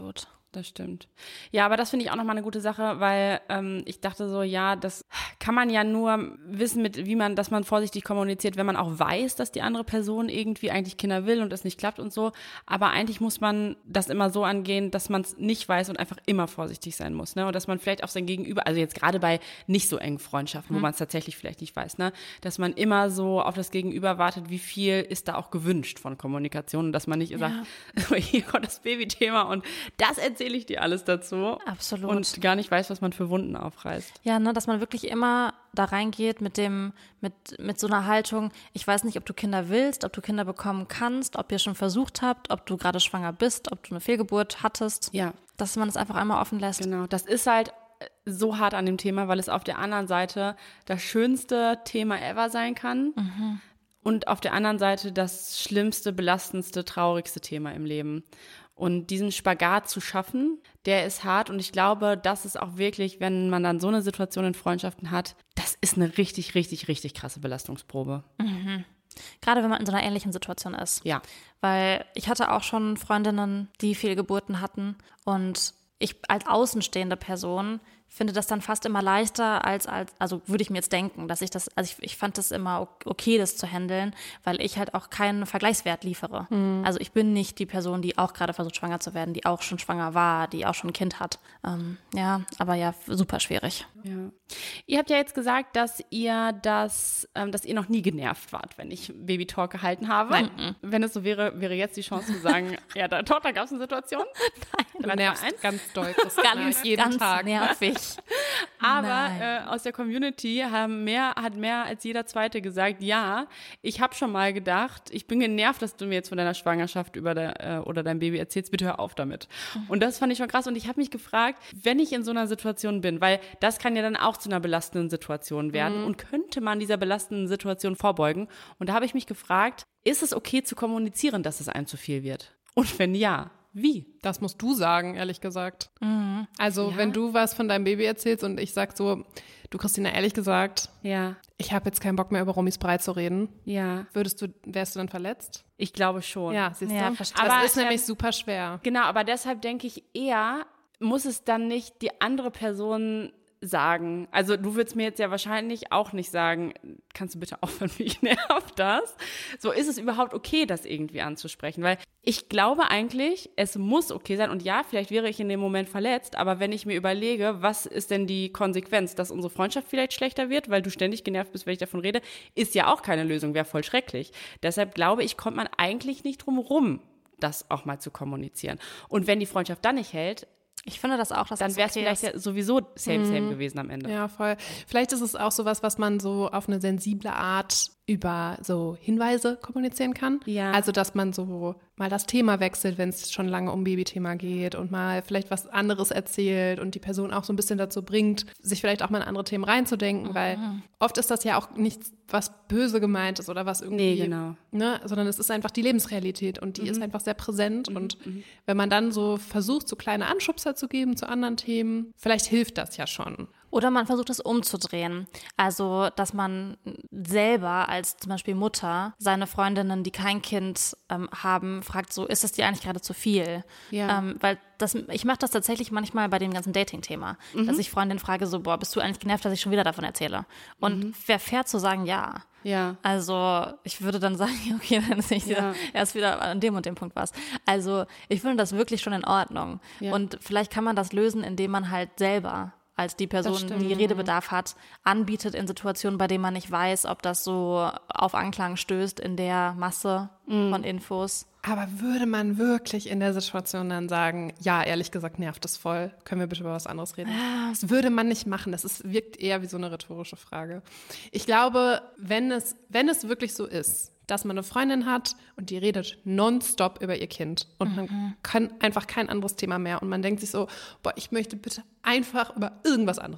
Das stimmt. Ja, aber das finde ich auch nochmal eine gute Sache, weil ähm, ich dachte so, ja, das kann man ja nur wissen, mit wie man, dass man vorsichtig kommuniziert, wenn man auch weiß, dass die andere Person irgendwie eigentlich Kinder will und es nicht klappt und so. Aber eigentlich muss man das immer so angehen, dass man es nicht weiß und einfach immer vorsichtig sein muss, ne? Und dass man vielleicht auf sein Gegenüber, also jetzt gerade bei nicht so engen Freundschaften, wo man es tatsächlich vielleicht nicht weiß, ne, dass man immer so auf das Gegenüber wartet, wie viel ist da auch gewünscht von Kommunikation und dass man nicht sagt, oh, hier kommt das Babythema und das erzähle ich dir alles dazu. Absolut. Und gar nicht weiß, was man für Wunden aufreißt. Ja, ne, dass man wirklich immer da reingeht mit dem, mit, mit so einer Haltung, ich weiß nicht, ob du Kinder willst, ob du Kinder bekommen kannst, ob ihr schon versucht habt, ob du gerade schwanger bist, ob du eine Fehlgeburt hattest. Ja. Dass man es einfach einmal offen lässt. Genau, das ist halt so hart an dem Thema, weil es auf der anderen Seite das schönste Thema ever sein kann. Mhm. Und auf der anderen Seite das schlimmste, belastendste, traurigste Thema im Leben. Und diesen Spagat zu schaffen, der ist hart. Und ich glaube, das ist auch wirklich, wenn man dann so eine Situation in Freundschaften hat, das ist eine richtig, richtig, richtig krasse Belastungsprobe. Mhm. Gerade wenn man in so einer ähnlichen Situation ist. Ja. Weil ich hatte auch schon Freundinnen, die Fehlgeburten hatten. Und ich als außenstehende Person finde das dann fast immer leichter als, als also würde ich mir jetzt denken, dass ich das, also ich, ich fand das immer okay, das zu handeln, weil ich halt auch keinen Vergleichswert liefere. Mhm. Also ich bin nicht die Person, die auch gerade versucht, schwanger zu werden, die auch schon schwanger war, die auch schon ein Kind hat. Ähm, ja, aber ja, super schwierig. Ja. Ihr habt ja jetzt gesagt, dass ihr das, ähm, dass ihr noch nie genervt wart, wenn ich Baby Talk gehalten habe. Nein. Wenn es so wäre, wäre jetzt die Chance zu sagen, ja, da, dort, da gab es eine Situation. Du nervst ganz doll. Ganz, jeden ganz Tag. nervig. Aber äh, aus der Community haben mehr, hat mehr als jeder Zweite gesagt, ja, ich habe schon mal gedacht, ich bin genervt, dass du mir jetzt von deiner Schwangerschaft über der, äh, oder deinem Baby erzählst, bitte hör auf damit. Mhm. Und das fand ich schon krass und ich habe mich gefragt, wenn ich in so einer Situation bin, weil das kann ja dann auch zu einer belastenden Situation werden mhm. und könnte man dieser belastenden Situation vorbeugen? Und da habe ich mich gefragt, ist es okay zu kommunizieren, dass es einem zu viel wird? Und wenn ja, wie? Das musst du sagen, ehrlich gesagt. Mhm. Also Ja. wenn du was von deinem Baby erzählst und ich sag so, du Christina, ehrlich gesagt, Ja, ich habe jetzt keinen Bock mehr über Romis Brei zu reden, ja, würdest du, wärst du dann verletzt? ich glaube schon. Ja, siehst Ja, du? verstehe. Das Aber, ist nämlich ähm, super schwer. Genau, aber deshalb denke ich eher, muss es dann nicht die andere Person sagen. Also du würdest mir jetzt ja wahrscheinlich auch nicht sagen, kannst du bitte aufhören, mich nervt das? So, ist es überhaupt okay, das irgendwie anzusprechen? Weil ich glaube eigentlich, es muss okay sein und ja, vielleicht wäre ich in dem Moment verletzt, aber wenn ich mir überlege, was ist denn die Konsequenz, dass unsere Freundschaft vielleicht schlechter wird, weil du ständig genervt bist, wenn ich davon rede, ist ja auch keine Lösung, wäre voll schrecklich. Deshalb glaube ich, kommt man eigentlich nicht drum rum, das auch mal zu kommunizieren. Und wenn die Freundschaft dann nicht hält, Ich finde das auch, dass dann das wäre es okay vielleicht ist. ja sowieso same, same gewesen am Ende. Ja, voll. Vielleicht ist es auch sowas, was man so auf eine sensible Art über so Hinweise kommunizieren kann. Ja. Also, dass man so mal das Thema wechselt, wenn es schon lange um Babythema geht und mal vielleicht was anderes erzählt und die Person auch so ein bisschen dazu bringt, sich vielleicht auch mal in andere Themen reinzudenken, mhm. weil oft ist das ja auch nichts, was böse gemeint ist oder was irgendwie, Nee, genau. ne, sondern es ist einfach die Lebensrealität und die mhm. ist einfach sehr präsent Mhm. und Mhm. wenn man dann so versucht, so kleine Anschubser zu geben zu anderen Themen, vielleicht hilft das ja schon. Oder man versucht es umzudrehen. Also, dass man selber als zum Beispiel Mutter seine Freundinnen, die kein Kind ähm, haben, fragt so, ist das dir eigentlich gerade zu viel? Ja. Ähm, weil das, ich mache das tatsächlich manchmal bei dem ganzen Dating-Thema, Mhm. dass ich Freundinnen frage so, boah, bist du eigentlich genervt, dass ich schon wieder davon erzähle? Und Mhm. wäre fair zu sagen, ja. Ja. Also ich würde dann sagen, okay, dann ist nicht Ja. wieder, erst wieder an dem und dem Punkt was. Also ich finde das wirklich schon in Ordnung. Ja. Und vielleicht kann man das lösen, indem man halt selber als die Person, stimmt. die Redebedarf hat, anbietet in Situationen, bei denen man nicht weiß, ob das so auf Anklang stößt in der Masse Mhm. von Infos. Aber würde man wirklich in der Situation dann sagen, ja, ehrlich gesagt nervt es voll, können wir bitte über was anderes reden? Das würde man nicht machen, das ist, wirkt eher wie so eine rhetorische Frage. Ich glaube, wenn es, wenn es wirklich so ist, dass man eine Freundin hat und die redet nonstop über ihr Kind und man kann einfach kein anderes Thema mehr und man denkt sich so, boah, ich möchte bitte einfach über irgendwas anderes reden.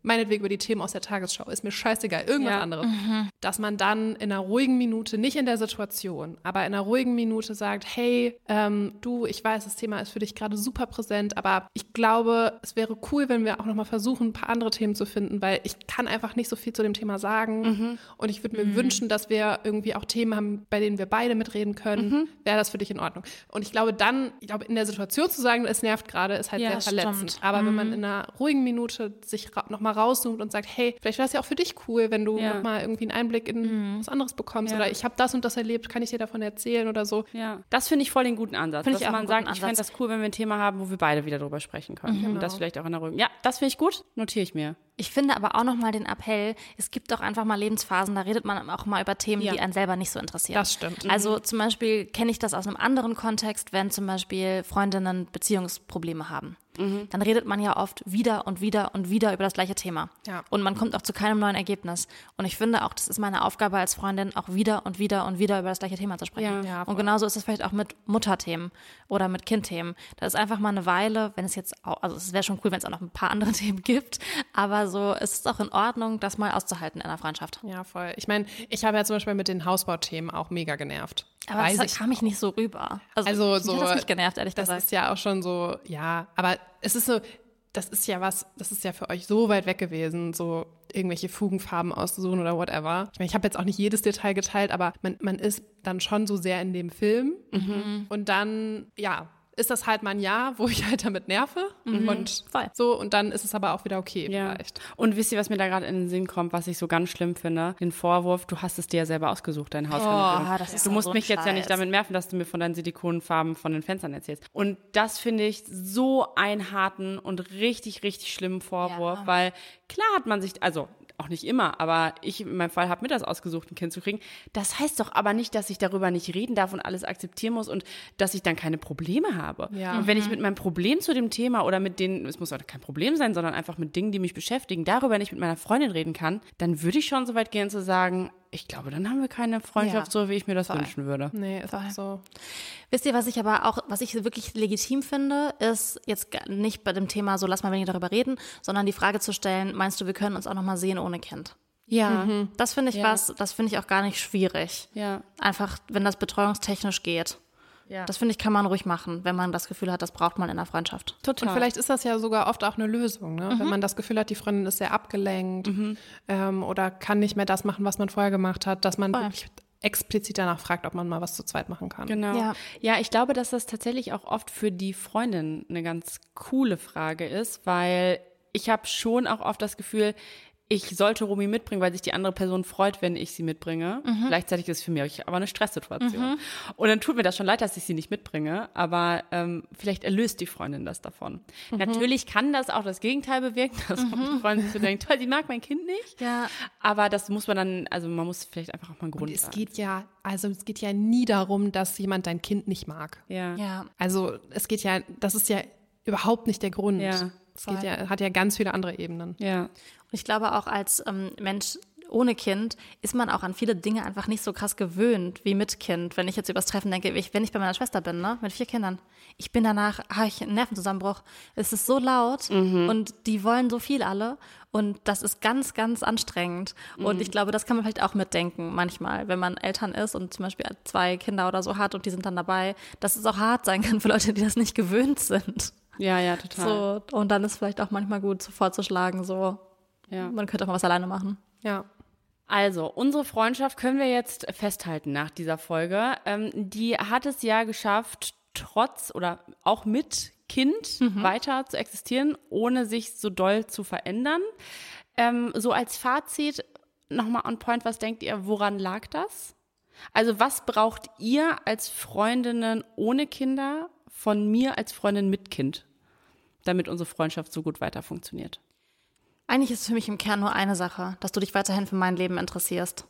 meinetwegen über die Themen aus der Tagesschau, ist mir scheißegal, irgendwas Ja. anderes, dass man dann in einer ruhigen Minute, nicht in der Situation, aber in einer ruhigen Minute sagt, hey, ähm, du, ich weiß, das Thema ist für dich gerade super präsent, aber ich glaube, es wäre cool, wenn wir auch nochmal versuchen, ein paar andere Themen zu finden, weil ich kann einfach nicht so viel zu dem Thema sagen Mhm. und ich würde mir mhm. wünschen, dass wir irgendwie auch Themen haben, bei denen wir beide mitreden können. Mhm. Wäre das für dich in Ordnung? Und ich glaube dann, ich glaube, in der Situation zu sagen, es nervt gerade, ist halt Ja, sehr verletzend. stimmt. Aber wenn man in einer ruhigen Minute sich ra- nochmal rauszoomt und sagt, hey, vielleicht wäre es ja auch für dich cool, wenn du Ja. nochmal irgendwie einen Einblick in was anderes bekommst Ja. oder ich habe das und das erlebt, kann ich dir davon erzählen oder so. Ja, das finde ich voll den guten Ansatz. Finde Dass ich auch man einen sagt, guten ich fände Ansatz. das cool, wenn wir ein Thema haben, wo wir beide wieder drüber sprechen können. Und das vielleicht auch in der Ruhe. Ja, das finde ich gut, notiere ich mir. Ich finde aber auch nochmal den Appell, es gibt doch einfach mal Lebensphasen, da redet man auch mal über Themen, Ja. die einen selber nicht so interessieren. Das stimmt. Also zum Beispiel kenne ich das aus einem anderen Kontext, wenn zum Beispiel Freundinnen Beziehungsprobleme haben. Dann redet man ja oft wieder und wieder und wieder über das gleiche Thema. Ja. Und man kommt auch zu keinem neuen Ergebnis. Und ich finde auch, das ist meine Aufgabe als Freundin, auch wieder und wieder und wieder über das gleiche Thema zu sprechen. Ja. Ja, voll. Und genauso ist es vielleicht auch mit Mutterthemen oder mit Kindthemen. Da ist einfach mal eine Weile, wenn es jetzt auch, also es wäre schon cool, wenn es auch noch ein paar andere Themen gibt, aber so es ist auch in Ordnung, das mal auszuhalten in einer Freundschaft. Ja, voll. Ich meine, ich habe ja zum Beispiel mit den Hausbauthemen auch mega genervt. Aber Weiß das ich kam ich nicht so rüber. Also mich so, hat das nicht genervt, ehrlich das gesagt. ist ja auch schon so, ja, aber es ist so, das ist ja was, das ist ja für euch so weit weg gewesen, so irgendwelche Fugenfarben auszusuchen oder whatever. Ich meine, ich habe jetzt auch nicht jedes Detail geteilt, aber man, man ist dann schon so sehr in dem Film und dann, ja, ist das halt mal ein Jahr, wo ich halt damit nerve und Voll. so und dann ist es aber auch wieder okay Ja. vielleicht. Und wisst ihr, was mir da gerade in den Sinn kommt, was ich so ganz schlimm finde? Den Vorwurf, du hast es dir ja selber ausgesucht, dein Haus. Oh, das ist du so musst so ein mich jetzt ja nicht Scheiß. damit nerven, dass du mir von deinen Silikonfarben von den Fenstern erzählst. Und das finde ich so einen harten und richtig, richtig schlimmen Vorwurf, Ja. weil klar hat man sich, also auch nicht immer, aber ich in meinem Fall habe mir das ausgesucht, ein Kind zu kriegen. Das heißt doch aber nicht, dass ich darüber nicht reden darf und alles akzeptieren muss und dass ich dann keine Probleme habe. Ja. Und wenn ich mit meinem Problem zu dem Thema oder mit denen, es muss auch kein Problem sein, sondern einfach mit Dingen, die mich beschäftigen, darüber nicht mit meiner Freundin reden kann, dann würde ich schon so weit gehen zu sagen, ich glaube, dann haben wir keine Freundschaft Ja. so, wie ich mir das Voll. wünschen würde. Nee, ist auch so. Wisst ihr, was ich aber auch, was ich wirklich legitim finde, ist jetzt gar nicht bei dem Thema so, lass mal weniger darüber reden, sondern die Frage zu stellen, meinst du, wir können uns auch noch mal sehen ohne Kind? Ja, Das finde ich Ja. was, das finde ich auch gar nicht schwierig. ja, Einfach, wenn das betreuungstechnisch geht. ja. Das finde ich, kann man ruhig machen, wenn man das Gefühl hat, das braucht man in einer Freundschaft. total. Und vielleicht ist das ja sogar oft auch eine Lösung, ne? Wenn man das Gefühl hat, die Freundin ist sehr abgelenkt ähm, oder kann nicht mehr das machen, was man vorher gemacht hat, dass man Voll. wirklich explizit danach fragt, ob man mal was zu zweit machen kann. Genau. Ja. Ja. ich glaube, dass das tatsächlich auch oft für die Freundin eine ganz coole Frage ist, weil ich habe schon auch oft das Gefühl, ich sollte Romy mitbringen, weil sich die andere Person freut, wenn ich sie mitbringe. Gleichzeitig ist es für mich aber eine Stresssituation. Und dann tut mir das schon leid, dass ich sie nicht mitbringe, aber ähm, vielleicht erlöst die Freundin das davon. Natürlich kann das auch das Gegenteil bewirken, dass die Freundin sich so denkt, toll, sie mag mein Kind nicht. Ja. Aber das muss man dann, also man muss vielleicht einfach auch mal einen Grund Und es sagen. geht ja, also es geht ja nie darum, dass jemand dein Kind nicht mag. Ja. Ja. Also es geht ja, das ist ja überhaupt nicht der Grund. Ja, es geht ja, hat ja ganz viele andere Ebenen. Ja. Und ich glaube auch als ähm, Mensch ohne Kind ist man auch an viele Dinge einfach nicht so krass gewöhnt wie mit Kind. Wenn ich jetzt übers Treffen denke, ich, wenn ich bei meiner Schwester bin, ne, mit vier Kindern, ich bin danach, habe ich einen Nervenzusammenbruch. Es ist so laut und die wollen so viel alle und das ist ganz, ganz anstrengend. Und ich glaube, das kann man vielleicht auch mitdenken manchmal, wenn man Eltern ist und zum Beispiel zwei Kinder oder so hat und die sind dann dabei, dass es auch hart sein kann für Leute, die das nicht gewöhnt sind. Ja, ja, total. So, und dann ist vielleicht auch manchmal gut, so vorzuschlagen, so, Ja. man könnte auch mal was alleine machen. Ja. Also, unsere Freundschaft können wir jetzt festhalten nach dieser Folge. Ähm, die hat es ja geschafft, trotz oder auch mit Kind weiter zu existieren, ohne sich so doll zu verändern. Ähm, so als Fazit nochmal on point, was denkt ihr, woran lag das? Also, was braucht ihr als Freundinnen ohne Kinder von mir als Freundin mit Kind, damit unsere Freundschaft so gut weiter funktioniert? Eigentlich ist es für mich im Kern nur eine Sache, dass du dich weiterhin für mein Leben interessierst.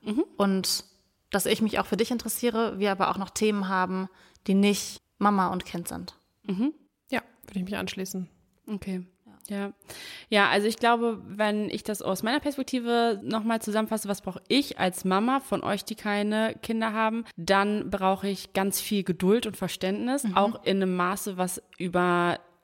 Und dass ich mich auch für dich interessiere, wir aber auch noch Themen haben, die nicht Mama und Kind sind. Ja, würde ich mich anschließen. Okay. Ja. Ja, also ich glaube, wenn ich das aus meiner Perspektive nochmal zusammenfasse, was brauche ich als Mama von euch, die keine Kinder haben, dann brauche ich ganz viel Geduld und Verständnis, auch in einem Maße, was über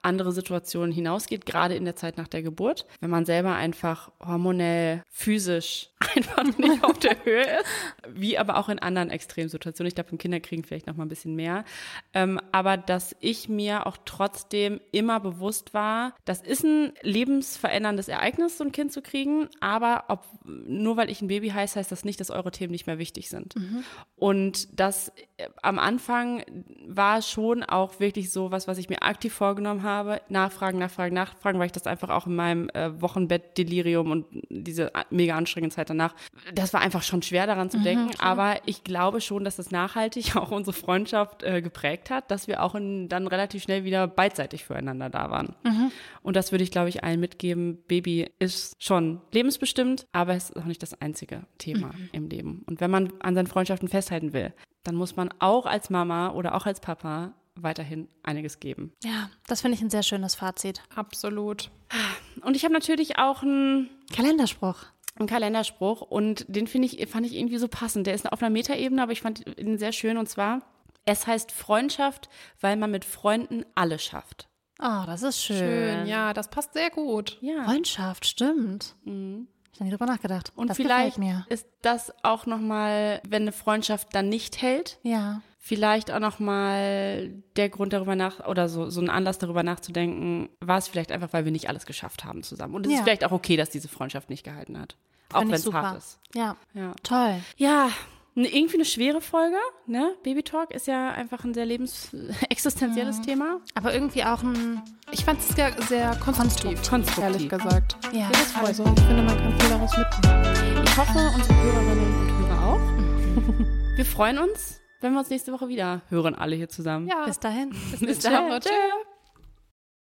andere Situationen hinausgeht, gerade in der Zeit nach der Geburt, wenn man selber einfach hormonell, physisch einfach nicht auf der Höhe ist, wie aber auch in anderen Extremsituationen. Ich glaube, im Kinderkriegen vielleicht noch mal ein bisschen mehr. Ähm, aber dass ich mir auch trotzdem immer bewusst war, das ist ein lebensveränderndes Ereignis, so ein Kind zu kriegen, aber ob, nur weil ich ein Baby heiße, heißt das nicht, dass eure Themen nicht mehr wichtig sind. Mhm. Und das äh, am Anfang war schon auch wirklich so was, was ich mir aktiv vorgenommen habe, nachfragen, nachfragen, nachfragen, weil ich das einfach auch in meinem äh, Wochenbett-Delirium und diese mega anstrengende Zeit danach, das war einfach schon schwer daran zu denken, mhm, aber ich glaube schon, dass das nachhaltig auch unsere Freundschaft äh, geprägt hat, dass wir auch in, dann relativ schnell wieder beidseitig füreinander da waren. Mhm. Und das würde ich, glaube ich, allen mitgeben. Baby ist schon lebensbestimmt, aber es ist auch nicht das einzige Thema mhm. im Leben. Und wenn man an seinen Freundschaften festhalten will, dann muss man auch als Mama oder auch als Papa weiterhin einiges geben. Ja, das finde ich ein sehr schönes Fazit. Absolut. Und ich habe natürlich auch einen Kalenderspruch. Ein Kalenderspruch und den finde ich, fand ich irgendwie so passend. Der ist auf einer Metaebene, aber ich fand ihn sehr schön und zwar, es heißt Freundschaft, weil man mit Freunden alles schafft. Oh, das ist schön. Schön, ja, das passt sehr gut. Ja. Freundschaft, stimmt. Mhm. Ich habe nie drüber nachgedacht. Und das vielleicht mir. ist das auch nochmal, wenn eine Freundschaft dann nicht hält, ja. vielleicht auch nochmal der Grund darüber nach, oder so, so ein Anlass darüber nachzudenken, war es vielleicht einfach, weil wir nicht alles geschafft haben zusammen. Und es ja. ist vielleicht auch okay, dass diese Freundschaft nicht gehalten hat. Auch wenn es hart ist. Ja. ja, toll. Ja, irgendwie eine schwere Folge, ne? Baby Talk ist ja einfach ein sehr lebensexistenzielles mhm. Thema. Aber irgendwie auch ein... Ich fand es sehr, sehr konstruktiv, konstruktiv, ehrlich gesagt. Ja, ja das freut also, ich finde, man kann viel daraus mitnehmen. Ich hoffe, unsere Hörerinnen und Hörer auch. Wir freuen uns, wenn wir uns nächste Woche wieder hören, alle hier zusammen. Ja. Bis dahin. Bis, Bis dann. Ciao.